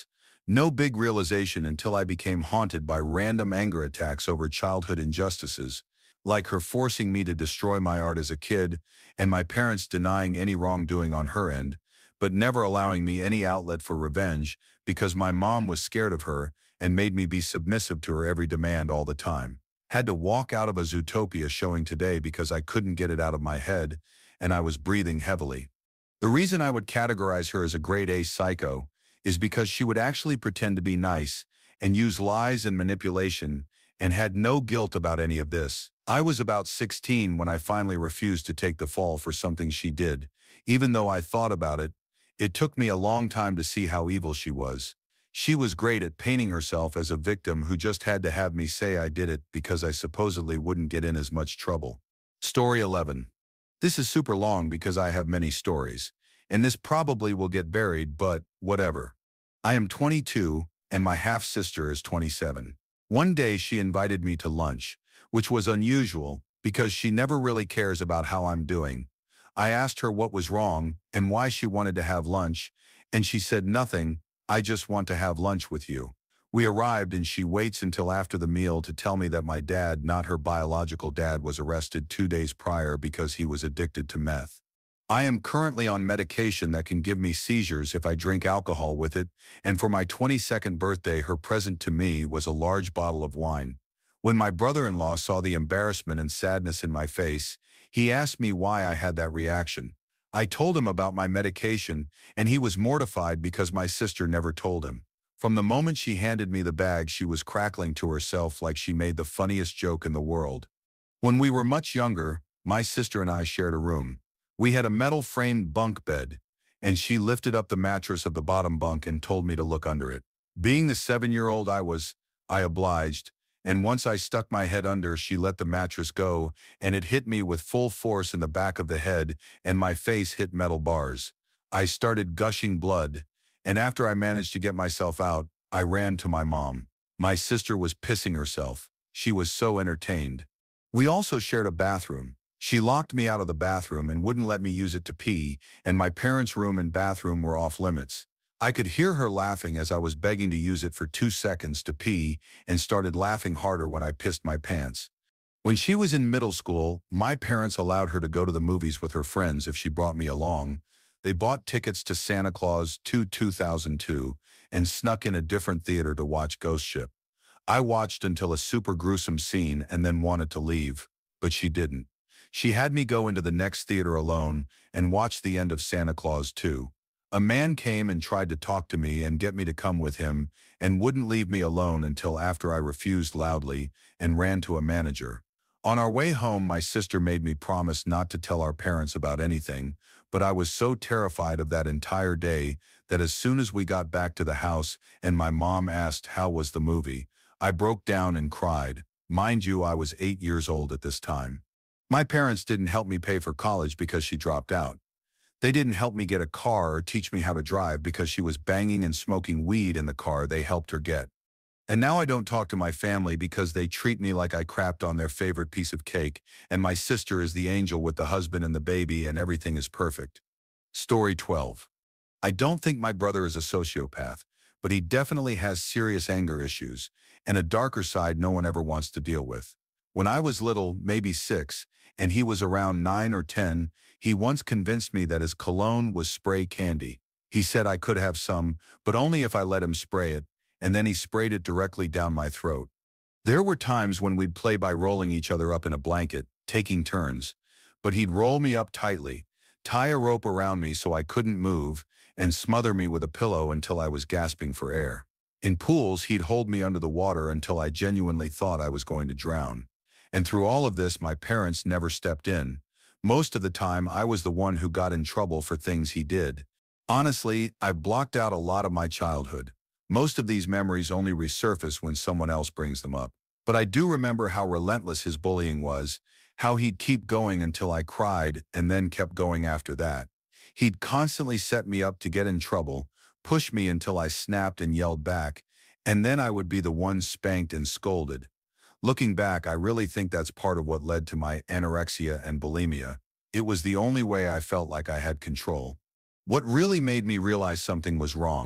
Speaker 2: No big realization until I became haunted by random anger attacks over childhood injustices, like her forcing me to destroy my art as a kid, and my parents denying any wrongdoing on her end, but never allowing me any outlet for revenge because my mom was scared of her and made me be submissive to her every demand all the time. Had to walk out of a Zootopia showing today because I couldn't get it out of my head, and I was breathing heavily. The reason I would categorize her as a grade A psycho is because she would actually pretend to be nice and use lies and manipulation and had no guilt about any of this. I was about 16 when I finally refused to take the fall for something she did. Even though I thought about it, it took me a long time to see how evil she was. She was great at painting herself as a victim who just had to have me say I did it because I supposedly wouldn't get in as much trouble. Story 11. This is super long because I have many stories, and this probably will get buried, but whatever. I am 22, and my half-sister is 27. One day she invited me to lunch, which was unusual because she never really cares about how I'm doing. I asked her what was wrong and why she wanted to have lunch, and she said nothing, I just want to have lunch with you. We arrived and she waits until after the meal to tell me that my dad, not her biological dad, was arrested 2 days prior because he was addicted to meth. I am currently on medication that can give me seizures if I drink alcohol with it, and for my 22nd birthday her present to me was a large bottle of wine. When my brother-in-law saw the embarrassment and sadness in my face, he asked me why I had that reaction. I told him about my medication, and he was mortified because my sister never told him. From the moment she handed me the bag, she was crackling to herself like she made the funniest joke in the world. When we were much younger, my sister and I shared a room. We had a metal-framed bunk bed, and she lifted up the mattress of the bottom bunk and told me to look under it. Being the 7-year-old I obliged, and once I stuck my head under, she let the mattress go, and it hit me with full force in the back of the head, and my face hit metal bars. I started gushing blood, and after I managed to get myself out, I ran to my mom. My sister was pissing herself. She was so entertained. We also shared a bathroom. She locked me out of the bathroom and wouldn't let me use it to pee, and my parents' room and bathroom were off limits. I could hear her laughing as I was begging to use it for 2 seconds to pee and started laughing harder when I pissed my pants. When she was in middle school, my parents allowed her to go to the movies with her friends if she brought me along. They bought tickets to Santa Claus 2 2002 and snuck in a different theater to watch Ghost Ship. I watched until a super gruesome scene and then wanted to leave, but she didn't. She had me go into the next theater alone and watch the end of Santa Claus 2. A man came and tried to talk to me and get me to come with him and wouldn't leave me alone until after I refused loudly and ran to a manager. On our way home, my sister made me promise not to tell our parents about anything, but I was so terrified of that entire day that as soon as we got back to the house and my mom asked how was the movie, I broke down and cried. Mind you, I was 8 years old at this time. My parents didn't help me pay for college because she dropped out. They didn't help me get a car or teach me how to drive because she was banging and smoking weed in the car they helped her get. And now I don't talk to my family because they treat me like I crapped on their favorite piece of cake, and my sister is the angel with the husband and the baby and everything is perfect. Story 12. I don't think my brother is a sociopath, but he definitely has serious anger issues and a darker side no one ever wants to deal with. When I was little, maybe 6, and he was around 9 or 10, he once convinced me that his cologne was spray candy. He said I could have some, but only if I let him spray it, and then he sprayed it directly down my throat. There were times when we'd play by rolling each other up in a blanket, taking turns, but he'd roll me up tightly, tie a rope around me so I couldn't move, and smother me with a pillow until I was gasping for air. In pools, he'd hold me under the water until I genuinely thought I was going to drown. And through all of this, my parents never stepped in. Most of the time, I was the one who got in trouble for things he did. Honestly, I've blocked out a lot of my childhood. Most of these memories only resurface when someone else brings them up. But I do remember how relentless his bullying was, how he'd keep going until I cried and then kept going after that. He'd constantly set me up to get in trouble, push me until I snapped and yelled back, and then I would be the one spanked and scolded. Looking back, I really think that's part of what led to my anorexia and bulimia. It was the only way I felt like I had control. What really made me realize something was wrong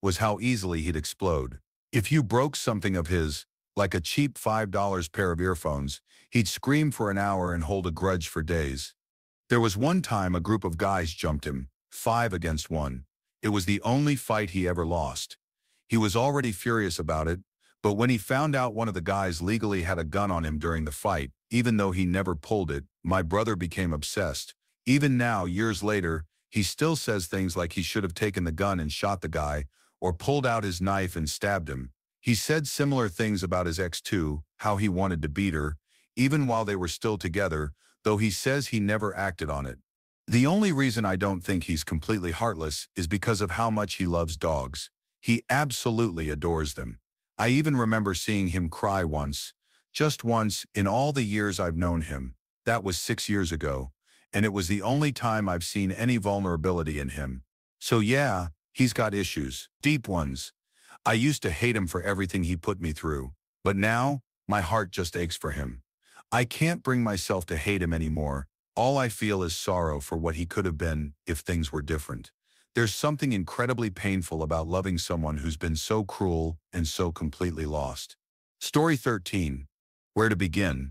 Speaker 2: was how easily he'd explode. If you broke something of his, like a cheap $5 pair of earphones, he'd scream for an hour and hold a grudge for days. There was one time a group of guys jumped him, 5 against 1. It was the only fight he ever lost. He was already furious about it, but when he found out one of the guys legally had a gun on him during the fight, even though he never pulled it, my brother became obsessed. Even now, years later, he still says things like he should have taken the gun and shot the guy, or pulled out his knife and stabbed him. He said similar things about his ex too, how he wanted to beat her, even while they were still together, though he says he never acted on it. The only reason I don't think he's completely heartless is because of how much he loves dogs. He absolutely adores them. I even remember seeing him cry once, just once, in all the years I've known him. That was 6 years ago, and it was the only time I've seen any vulnerability in him. So yeah, he's got issues, deep ones. I used to hate him for everything he put me through, but now, my heart just aches for him. I can't bring myself to hate him anymore. All I feel is sorrow for what he could have been if things were different. There's something incredibly painful about loving someone who's been so cruel and so completely lost. Story 13. Where to begin?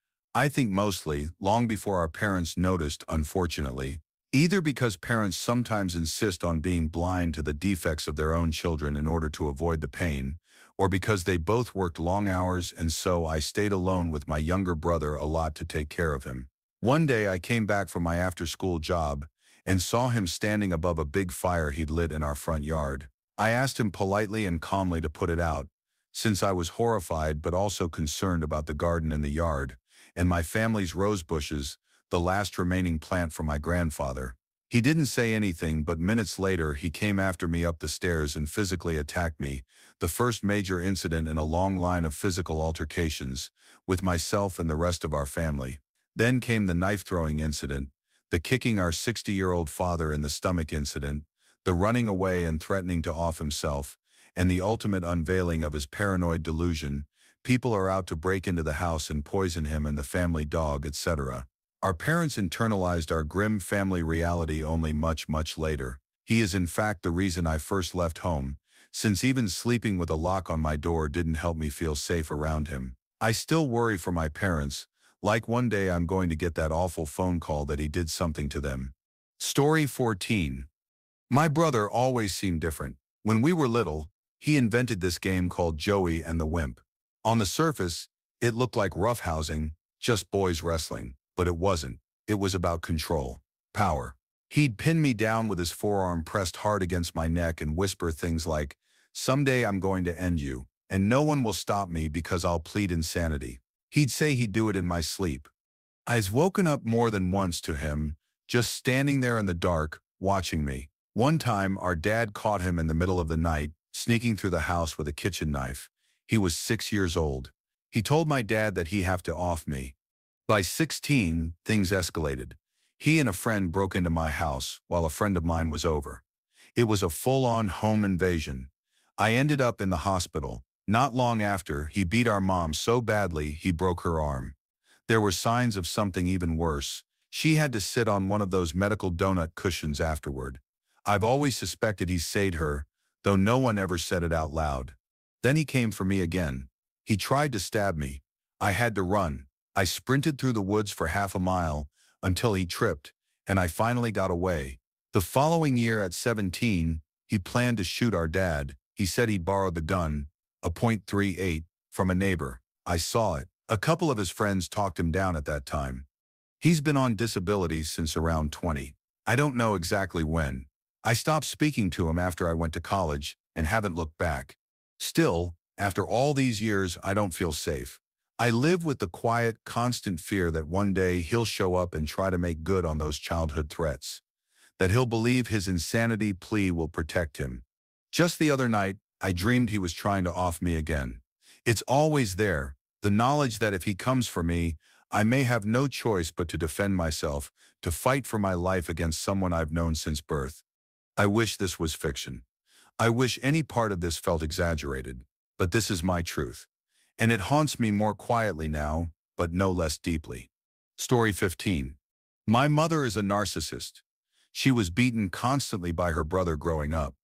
Speaker 2: I think mostly, long before our parents noticed, unfortunately, either because parents sometimes insist on being blind to the defects of their own children in order to avoid the pain, or because they both worked long hours and so I stayed alone with my younger brother a lot to take care of him. One day I came back from my after-school job and saw him standing above a big fire he'd lit in our front yard. I asked him politely and calmly to put it out, since I was horrified but also concerned about the garden in the yard, and my family's rose bushes, the last remaining plant from my grandfather. He didn't say anything, but minutes later he came after me up the stairs and physically attacked me, the first major incident in a long line of physical altercations with myself and the rest of our family. Then came the knife-throwing incident, the kicking our 60-year-old father in the stomach incident, the running away and threatening to off himself, and the ultimate unveiling of his paranoid delusion. People are out to break into the house and poison him and the family dog, etc. Our parents internalized our grim family reality only much, much later. He is in fact the reason I first left home, since even sleeping with a lock on my door didn't help me feel safe around him. I still worry for my parents, like one day I'm going to get that awful phone call that he did something to them. Story 14. My brother always seemed different. When we were little, he invented this game called Joey and the Wimp. On the surface, it looked like roughhousing, just boys wrestling, but it wasn't. It was about control, power. He'd pin me down with his forearm pressed hard against my neck and whisper things like, "Someday I'm going to end you, and no one will stop me because I'll plead insanity." He'd say he'd do it in my sleep. I've woken up more than once to him, just standing there in the dark, watching me. One time, our dad caught him in the middle of the night, sneaking through the house with a kitchen knife. He was 6 years old. He told my dad that he'd have to off me. By 16, things escalated. He and a friend broke into my house while a friend of mine was over. It was a full-on home invasion. I ended up in the hospital. Not long after, he beat our mom so badly he broke her arm. There were signs of something even worse. She had to sit on one of those medical donut cushions afterward. I've always suspected he saved her, though no one ever said it out loud. Then he came for me again. He tried to stab me. I had to run. I sprinted through the woods for half a mile until he tripped, and I finally got away. The following year at 17, he planned to shoot our dad. He said he'd borrowed the gun, a .38, from a neighbor. I saw it. A couple of his friends talked him down at that time. He's been on disability since around 20. I don't know exactly when. I stopped speaking to him after I went to college and haven't looked back. Still, after all these years, I don't feel safe. I live with the quiet, constant fear that one day he'll show up and try to make good on those childhood threats. That he'll believe his insanity plea will protect him. Just the other night, I dreamed he was trying to off me again. It's always there, the knowledge that if he comes for me, I may have no choice but to defend myself, to fight for my life against someone I've known since birth. I wish this was fiction. I wish any part of this felt exaggerated, but this is my truth. And it haunts me more quietly now, but no less deeply. Story 15. My mother is a narcissist. She was beaten constantly by her brother growing up,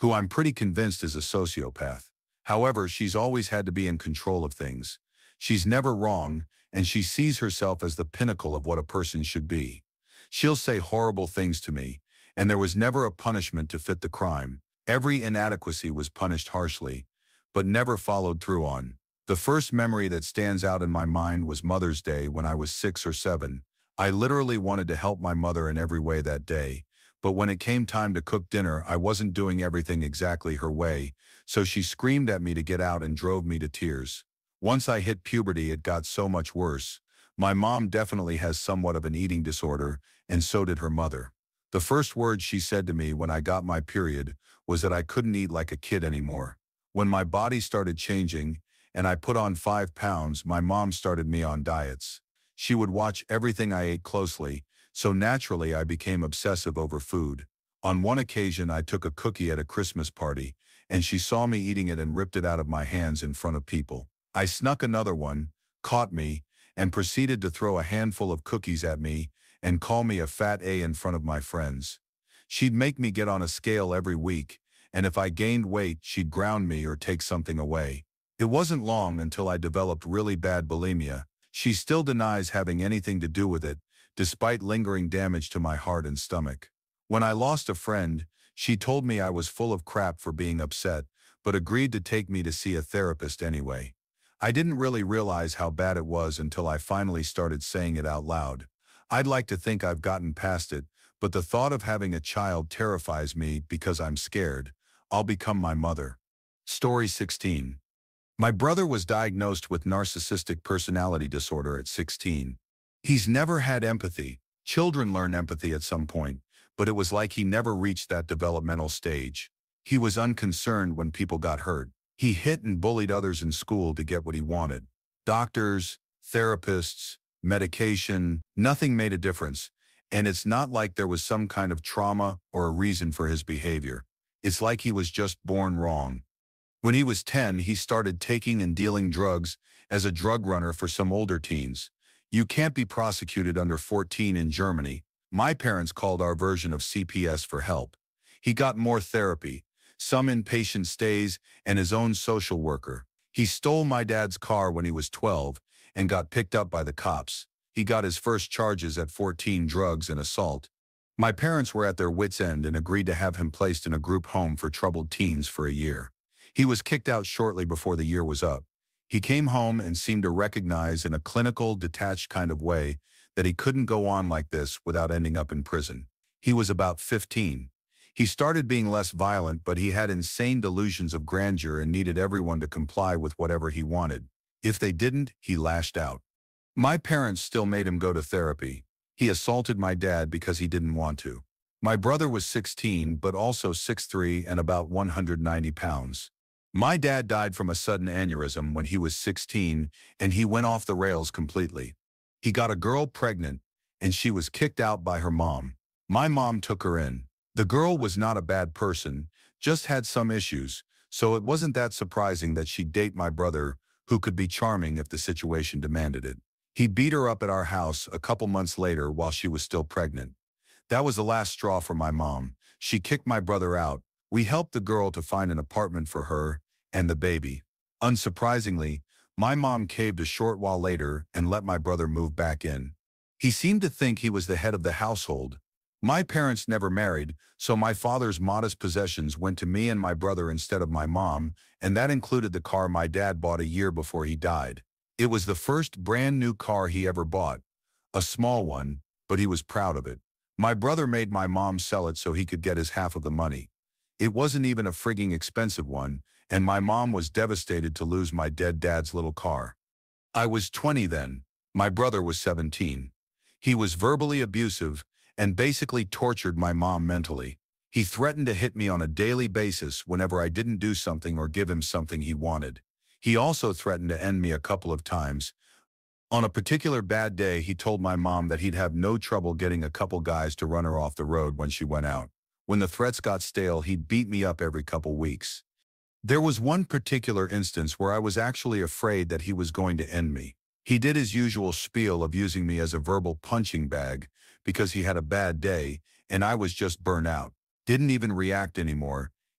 Speaker 2: who I'm pretty convinced is a sociopath. However, she's always had to be in control of things. She's never wrong, and she sees herself as the pinnacle of what a person should be. She'll say horrible things to me, and there was never a punishment to fit the crime. Every inadequacy was punished harshly, but never followed through on. The first memory that stands out in my mind was Mother's Day when I was 6 or 7. I literally wanted to help my mother in every way that day, but when it came time to cook dinner, I wasn't doing everything exactly her way, so she screamed at me to get out and drove me to tears. Once I hit puberty, it got so much worse. My mom definitely has somewhat of an eating disorder, and so did her mother. The first word she said to me when I got my period was that I couldn't eat like a kid anymore. When my body started changing, and I put on 5 pounds, my mom started me on diets. She would watch everything I ate closely, so naturally I became obsessive over food. On one occasion, I took a cookie at a Christmas party, and she saw me eating it and ripped it out of my hands in front of people. I snuck another one, caught me, and proceeded to throw a handful of cookies at me and call me a fat A in front of my friends. She'd make me get on a scale every week, and if I gained weight, she'd ground me or take something away. It wasn't long until I developed really bad bulimia. She still denies having anything to do with it, despite lingering damage to my heart and stomach. When I lost a friend, she told me I was full of crap for being upset, but agreed to take me to see a therapist anyway. I didn't really realize how bad it was until I finally started saying it out loud. I'd like to think I've gotten past it, but the thought of having a child terrifies me because I'm scared I'll become my mother. Story 16. My brother was diagnosed with narcissistic personality disorder at 16. He's never had empathy. Children learn empathy at some point, but it was like he never reached that developmental stage. He was unconcerned when people got hurt. He hit and bullied others in school to get what he wanted. Doctors, therapists, medication, nothing made a difference, and it's not like there was some kind of trauma or a reason for his behavior. It's like he was just born wrong. When he was 10, he started taking and dealing drugs as a drug runner for some older teens. You can't be prosecuted under 14 in Germany. My parents called our version of CPS for help. He got more therapy, some inpatient stays, and his own social worker. He stole my dad's car when he was 12 and got picked up by the cops. He got his first charges at 14, drugs and assault. My parents were at their wits' end and agreed to have him placed in a group home for troubled teens for a year. He was kicked out shortly before the year was up. He came home and seemed to recognize in a clinical, detached kind of way that he couldn't go on like this without ending up in prison. He was about 15. He started being less violent, but he had insane delusions of grandeur and needed everyone to comply with whatever he wanted. If they didn't, he lashed out. My parents still made him go to therapy. He assaulted my dad because he didn't want to. My brother was 16, but also 6'3" and about 190 pounds. My dad died from a sudden aneurysm when he was 16, and he went off the rails completely. He got a girl pregnant, and she was kicked out by her mom. My mom took her in. The girl was not a bad person, just had some issues, so it wasn't that surprising that she'd date my brother, who could be charming if the situation demanded it. He beat her up at our house a couple months later while she was still pregnant. That was the last straw for my mom. She kicked my brother out. We helped the girl to find an apartment for her and the baby. Unsurprisingly, my mom caved a short while later and let my brother move back in. He seemed to think he was the head of the household. My parents never married, so my father's modest possessions went to me and my brother instead of my mom, and that included the car my dad bought a year before he died. It was the first brand new car he ever bought. A small one, but he was proud of it. My brother made my mom sell it so he could get his half of the money. It wasn't even a frigging expensive one, and my mom was devastated to lose my dead dad's little car. I was 20 then. My brother was 17. He was verbally abusive and basically tortured my mom mentally. He threatened to hit me on a daily basis whenever I didn't do something or give him something he wanted. He also threatened to end me a couple of times. On a particular bad day, he told my mom that he'd have no trouble getting a couple guys to run her off the road when she went out. When the threats got stale, he'd beat me up every couple weeks. There was one particular instance where I was actually afraid that he was going to end me. He did his usual spiel of using me as a verbal punching bag because he had a bad day and I was just burnt out. Didn't even react anymore.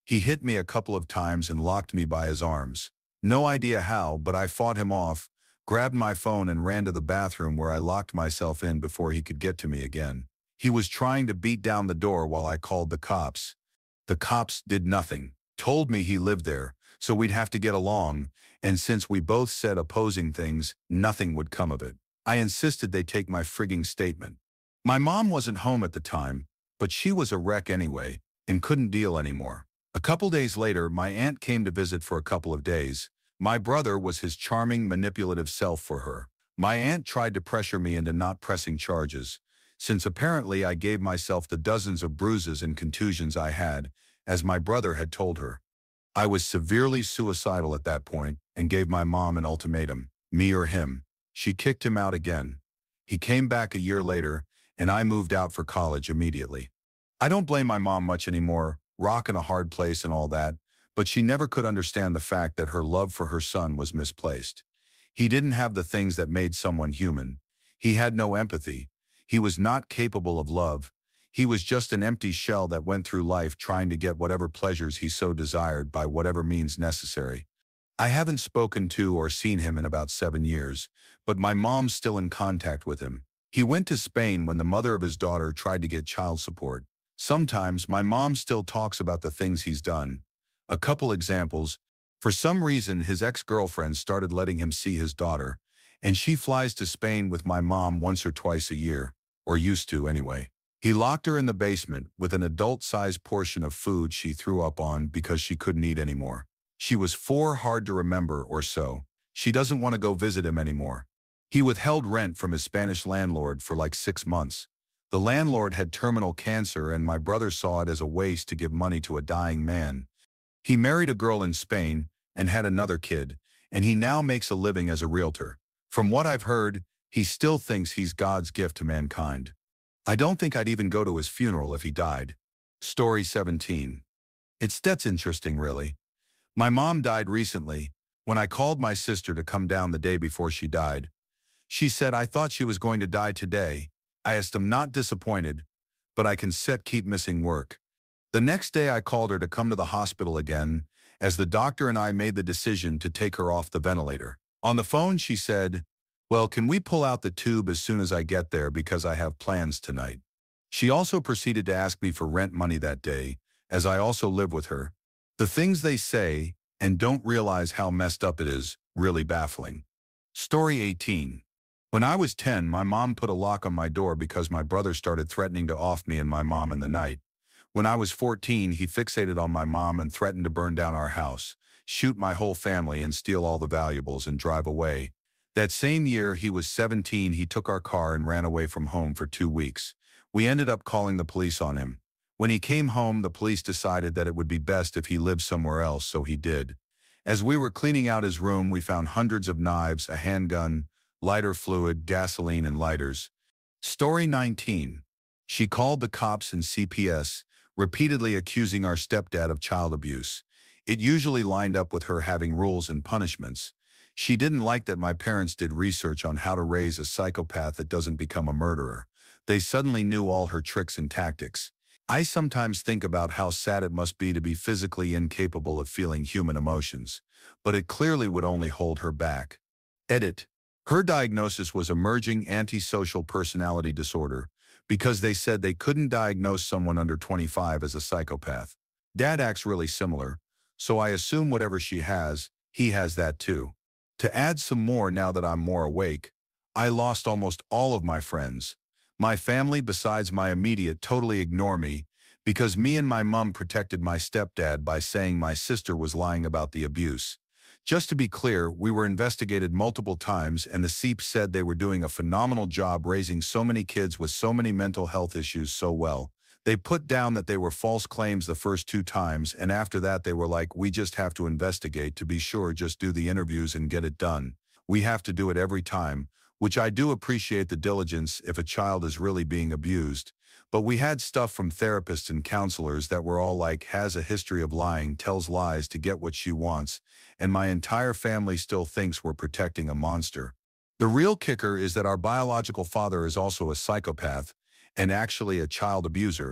Speaker 2: He hit me a couple of times and locked me by his arms. No idea how, but I fought him off, grabbed my phone and ran to the bathroom where I locked myself in before he could get to me again. He was trying to beat down the door while I called the cops. The cops did nothing, told me he lived there, so we'd have to get along, and since we both said opposing things, nothing would come of it. I insisted they take my frigging statement. My mom wasn't home at the time, but she was a wreck anyway, and couldn't deal anymore. A couple days later, my aunt came to visit for a couple of days. My brother was his charming, manipulative self for her. My aunt tried to pressure me into not pressing charges, since apparently I gave myself the dozens of bruises and contusions I had, as my brother had told her. I was severely suicidal at that point and gave my mom an ultimatum, me or him. She kicked him out again. He came back a year later, and I moved out for college immediately. I don't blame my mom much anymore, rock in a hard place and all that, but she never could understand the fact that her love for her son was misplaced. He didn't have the things that made someone human. He had no empathy. He was not capable of love. He was just an empty shell that went through life trying to get whatever pleasures he so desired by whatever means necessary. I haven't spoken to or seen him in about 7 years, but my mom's still in contact with him. He went to Spain when the mother of his daughter tried to get child support. Sometimes my mom still talks about the things he's done. A couple examples. For some reason, his ex-girlfriend started letting him see his daughter, and she flies to Spain with my mom once or twice a year, or used to anyway. He locked her in the basement with an adult-sized portion of food she threw up on because she couldn't eat anymore. She was 4 hard to remember or so. She doesn't want to go visit him anymore. He withheld rent from his Spanish landlord for like 6 months. The landlord had terminal cancer and my brother saw it as a waste to give money to a dying man. He married a girl in Spain and had another kid, and he now makes a living as a realtor. From what I've heard, he still thinks he's God's gift to mankind. I don't think I'd even go to his funeral if he died. Story 17. That's interesting, really. My mom died recently. When I called my sister to come down the day before she died, she said I thought she was going to die today. I asked I'm not disappointed, but I can keep missing work. The next day I called her to come to the hospital again, as the doctor and I made the decision to take her off the ventilator. On the phone she said, "Well, can we pull out the tube as soon as I get there because I have plans tonight?" She also proceeded to ask me for rent money that day, as I also live with her. The things they say, and don't realize how messed up it is, really baffling. Story 18. When I was 10, my mom put a lock on my door because my brother started threatening to off me and my mom in the night. When I was 14, he fixated on my mom and threatened to burn down our house, shoot my whole family and steal all the valuables and drive away. That same year he was 17, he took our car and ran away from home for 2 weeks. We ended up calling the police on him. When he came home, the police decided that it would be best if he lived somewhere else, so he did. As we were cleaning out his room, we found hundreds of knives, a handgun, lighter fluid, gasoline, and lighters. Story 19. She called the cops and CPS, repeatedly accusing our stepdad of child abuse. It usually lined up with her having rules and punishments. She didn't like that my parents did research on how to raise a psychopath that doesn't become a murderer. They suddenly knew all her tricks and tactics. I sometimes think about how sad it must be to be physically incapable of feeling human emotions, but it clearly would only hold her back. Edit. Her diagnosis was emerging antisocial personality disorder because they said they couldn't diagnose someone under 25 as a psychopath. Dad acts really similar, so I assume whatever she has, he has that too. To add some more now that I'm more awake, I lost almost all of my friends. My family, besides my immediate, totally ignore me because me and my mom protected my stepdad by saying my sister was lying about the abuse. Just to be clear, we were investigated multiple times and the CPS said they were doing a phenomenal job raising so many kids with so many mental health issues so well. They put down that they were false claims the first 2 times, and after that they were like, we just have to investigate to be sure, just do the interviews and get it done. We have to do it every time, which I do appreciate the diligence if a child is really being abused. But we had stuff from therapists and counselors that were all like, has a history of lying, tells lies to get what she wants, and my entire family still thinks we're protecting a monster. The real kicker is that our biological father is also a psychopath, and actually a child abuser.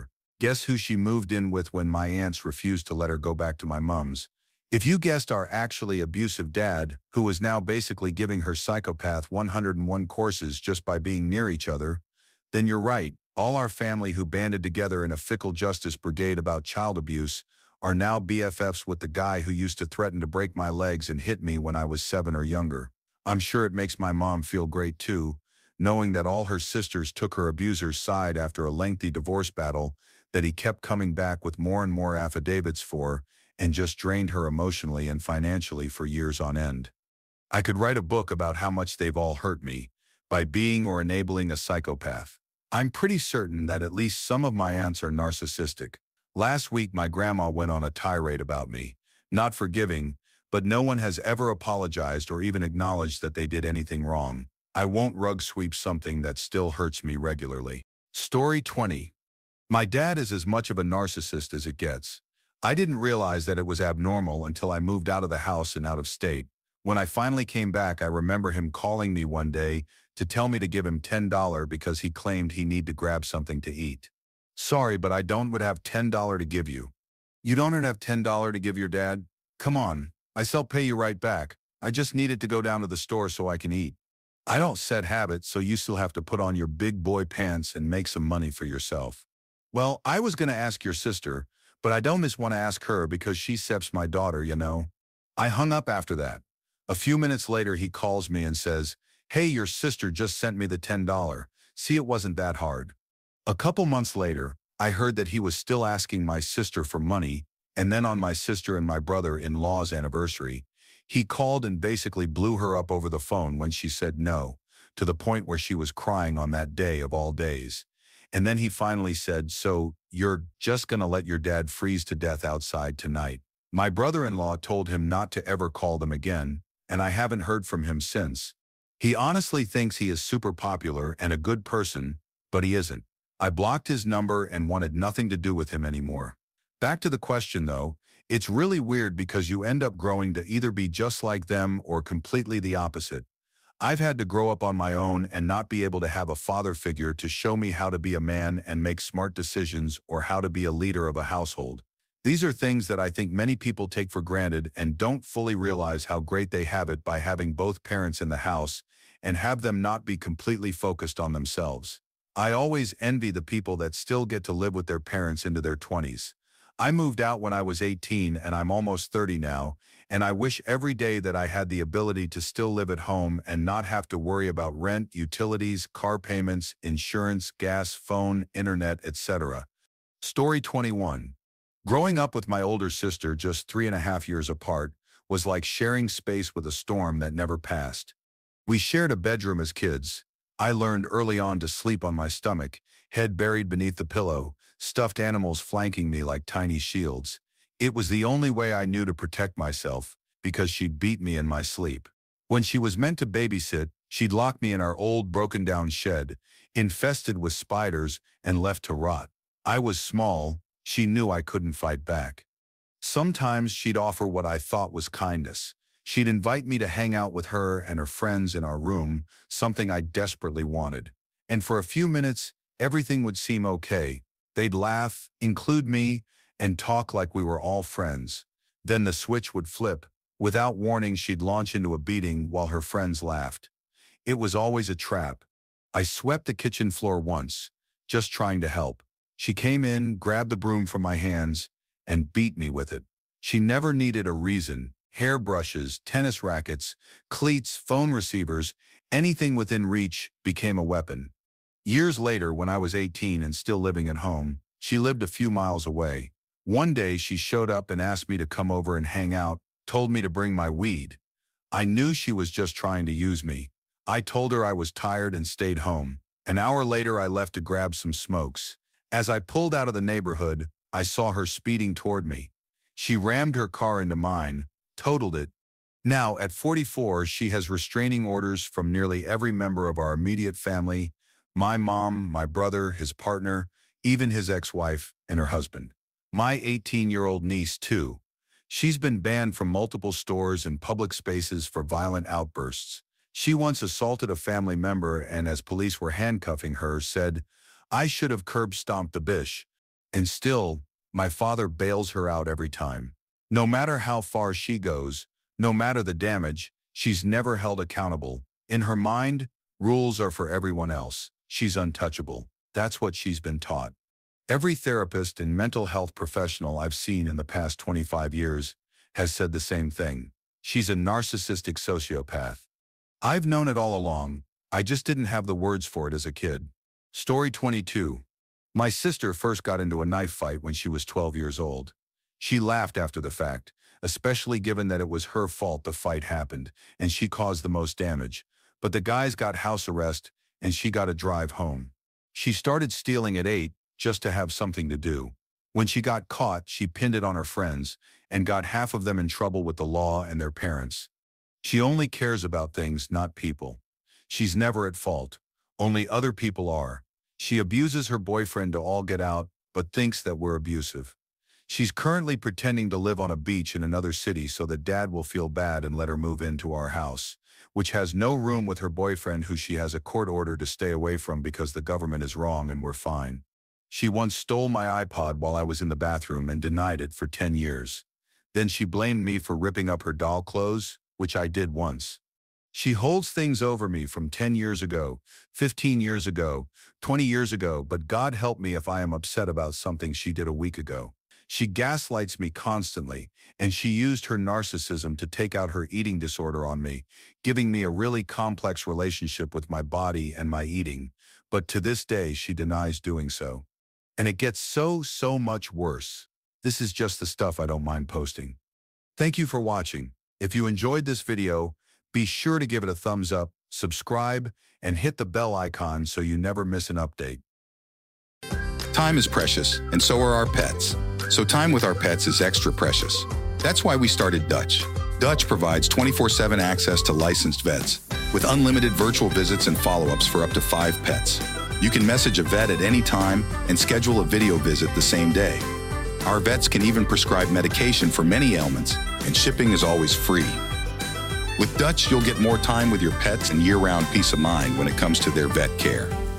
Speaker 2: Guess who she moved in with when my aunts refused to let her go back to my mom's? If you guessed our actually abusive dad, who was now basically giving her psychopath 101 courses just by being near each other, then you're right. All our family who banded together in a fickle justice brigade about child abuse are now BFFs with the guy who used to threaten to break my legs and hit me when I was 7 or younger. I'm sure it makes my mom feel great too, knowing that all her sisters took her abuser's side after a lengthy divorce battle that he kept coming back with more and more affidavits for, and just drained her emotionally and financially for years on end. I could write a book about how much they've all hurt me by being or enabling a psychopath. I'm pretty certain that at least some of my aunts are narcissistic. Last week, my grandma went on a tirade about me, not forgiving, but no one has ever apologized or even acknowledged that they did anything wrong. I won't rug sweep something that still hurts me regularly. Story 20. My dad is as much of a narcissist as it gets. I didn't realize that it was abnormal until I moved out of the house and out of state. When I finally came back, I remember him calling me one day to tell me to give him $10 because he claimed he needed to grab something to eat. Sorry, but I don't would have $10 to give you. You don't have $10 to give your dad? Come on, I'll pay you right back. I just needed to go down to the store so I can eat. I don't set habits, so you still have to put on your big boy pants and make some money for yourself. Well, I was going to ask your sister, but I don't want to ask her because she accepts my daughter, you know. I hung up after that. A few minutes later, he calls me and says, "Hey, your sister just sent me the $10. See, it wasn't that hard." A couple months later, I heard that he was still asking my sister for money, and then on my sister and my brother-in-law's anniversary, he called and basically blew her up over the phone when she said no, to the point where she was crying on that day of all days. And then he finally said, "So, you're just gonna let your dad freeze to death outside tonight?" My brother-in-law told him not to ever call them again, and I haven't heard from him since. He honestly thinks he is super popular and a good person, but he isn't. I blocked his number and wanted nothing to do with him anymore. Back to the question though, it's really weird because you end up growing to either be just like them or completely the opposite. I've had to grow up on my own and not be able to have a father figure to show me how to be a man and make smart decisions or how to be a leader of a household. These are things that I think many people take for granted and don't fully realize how great they have it by having both parents in the house and have them not be completely focused on themselves. I always envy the people that still get to live with their parents into their 20s. I moved out when I was 18 and I'm almost 30 now, and I wish every day that I had the ability to still live at home and not have to worry about rent, utilities, car payments, insurance, gas, phone, internet, etc. Story 21. Growing up with my older sister just 3.5 years apart was like sharing space with a storm that never passed. We shared a bedroom as kids. I learned early on to sleep on my stomach, head buried beneath the pillow, stuffed animals flanking me like tiny shields. It was the only way I knew to protect myself, because she'd beat me in my sleep. When she was meant to babysit, she'd lock me in our old broken-down shed, infested with spiders and left to rot. I was small. She knew I couldn't fight back. Sometimes she'd offer what I thought was kindness. She'd invite me to hang out with her and her friends in our room, something I desperately wanted. And for a few minutes, everything would seem okay. They'd laugh, include me, and talk like we were all friends. Then the switch would flip. Without warning, she'd launch into a beating while her friends laughed. It was always a trap. I swept the kitchen floor once, just trying to help. She came in, grabbed the broom from my hands, and beat me with it. She never needed a reason. Hairbrushes, tennis rackets, cleats, phone receivers, anything within reach became a weapon. Years later, when I was 18 and still living at home, she lived a few miles away. One day, she showed up and asked me to come over and hang out, told me to bring my weed. I knew she was just trying to use me. I told her I was tired and stayed home. An hour later, I left to grab some smokes. As I pulled out of the neighborhood, I saw her speeding toward me. She rammed her car into mine, totaled it. Now, at 44, she has restraining orders from nearly every member of our immediate family, my mom, my brother, his partner, even his ex-wife and her husband. My 18-year-old niece, too. She's been banned from multiple stores and public spaces for violent outbursts. She once assaulted a family member and, as police were handcuffing her, said, "I should have curb stomped the bitch." And still, my father bails her out every time. No matter how far she goes, no matter the damage, she's never held accountable. In her mind, rules are for everyone else. She's untouchable. That's what she's been taught. Every therapist and mental health professional I've seen in the past 25 years has said the same thing. She's a narcissistic sociopath. I've known it all along. I just didn't have the words for it as a kid. Story 22. My sister first got into a knife fight when she was 12 years old. She laughed after the fact, especially given that it was her fault the fight happened and she caused the most damage. But the guys got house arrest and she got a drive home. She started stealing at 8 just to have something to do. When she got caught, she pinned it on her friends and got half of them in trouble with the law and their parents. She only cares about things, not people. She's never at fault. Only other people are. She abuses her boyfriend to all get out, but thinks that we're abusive. She's currently pretending to live on a beach in another city so that Dad will feel bad and let her move into our house, which has no room with her boyfriend who she has a court order to stay away from because the government is wrong and we're fine. She once stole my iPod while I was in the bathroom and denied it for 10 years. Then she blamed me for ripping up her doll clothes, which I did once. She holds things over me from 10 years ago, 15 years ago, 20 years ago, but God help me if I am upset about something she did a week ago. She gaslights me constantly, and she used her narcissism to take out her eating disorder on me, giving me a really complex relationship with my body and my eating, but to this day she denies doing so. And it gets so much worse. This is just the stuff I don't mind posting. Thank you for watching. If you enjoyed this video, be sure to give it a thumbs up, subscribe, and hit the bell icon so you never miss an update.
Speaker 1: Time is precious, and so are our pets. So time with our pets is extra precious. That's why we started Dutch. Dutch provides 24/7 access to licensed vets, with unlimited virtual visits and follow-ups for up to 5 pets. You can message a vet at any time and schedule a video visit the same day. Our vets can even prescribe medication for many ailments, and shipping is always free. With Dutch, you'll get more time with your pets and year-round peace of mind when it comes to their vet care.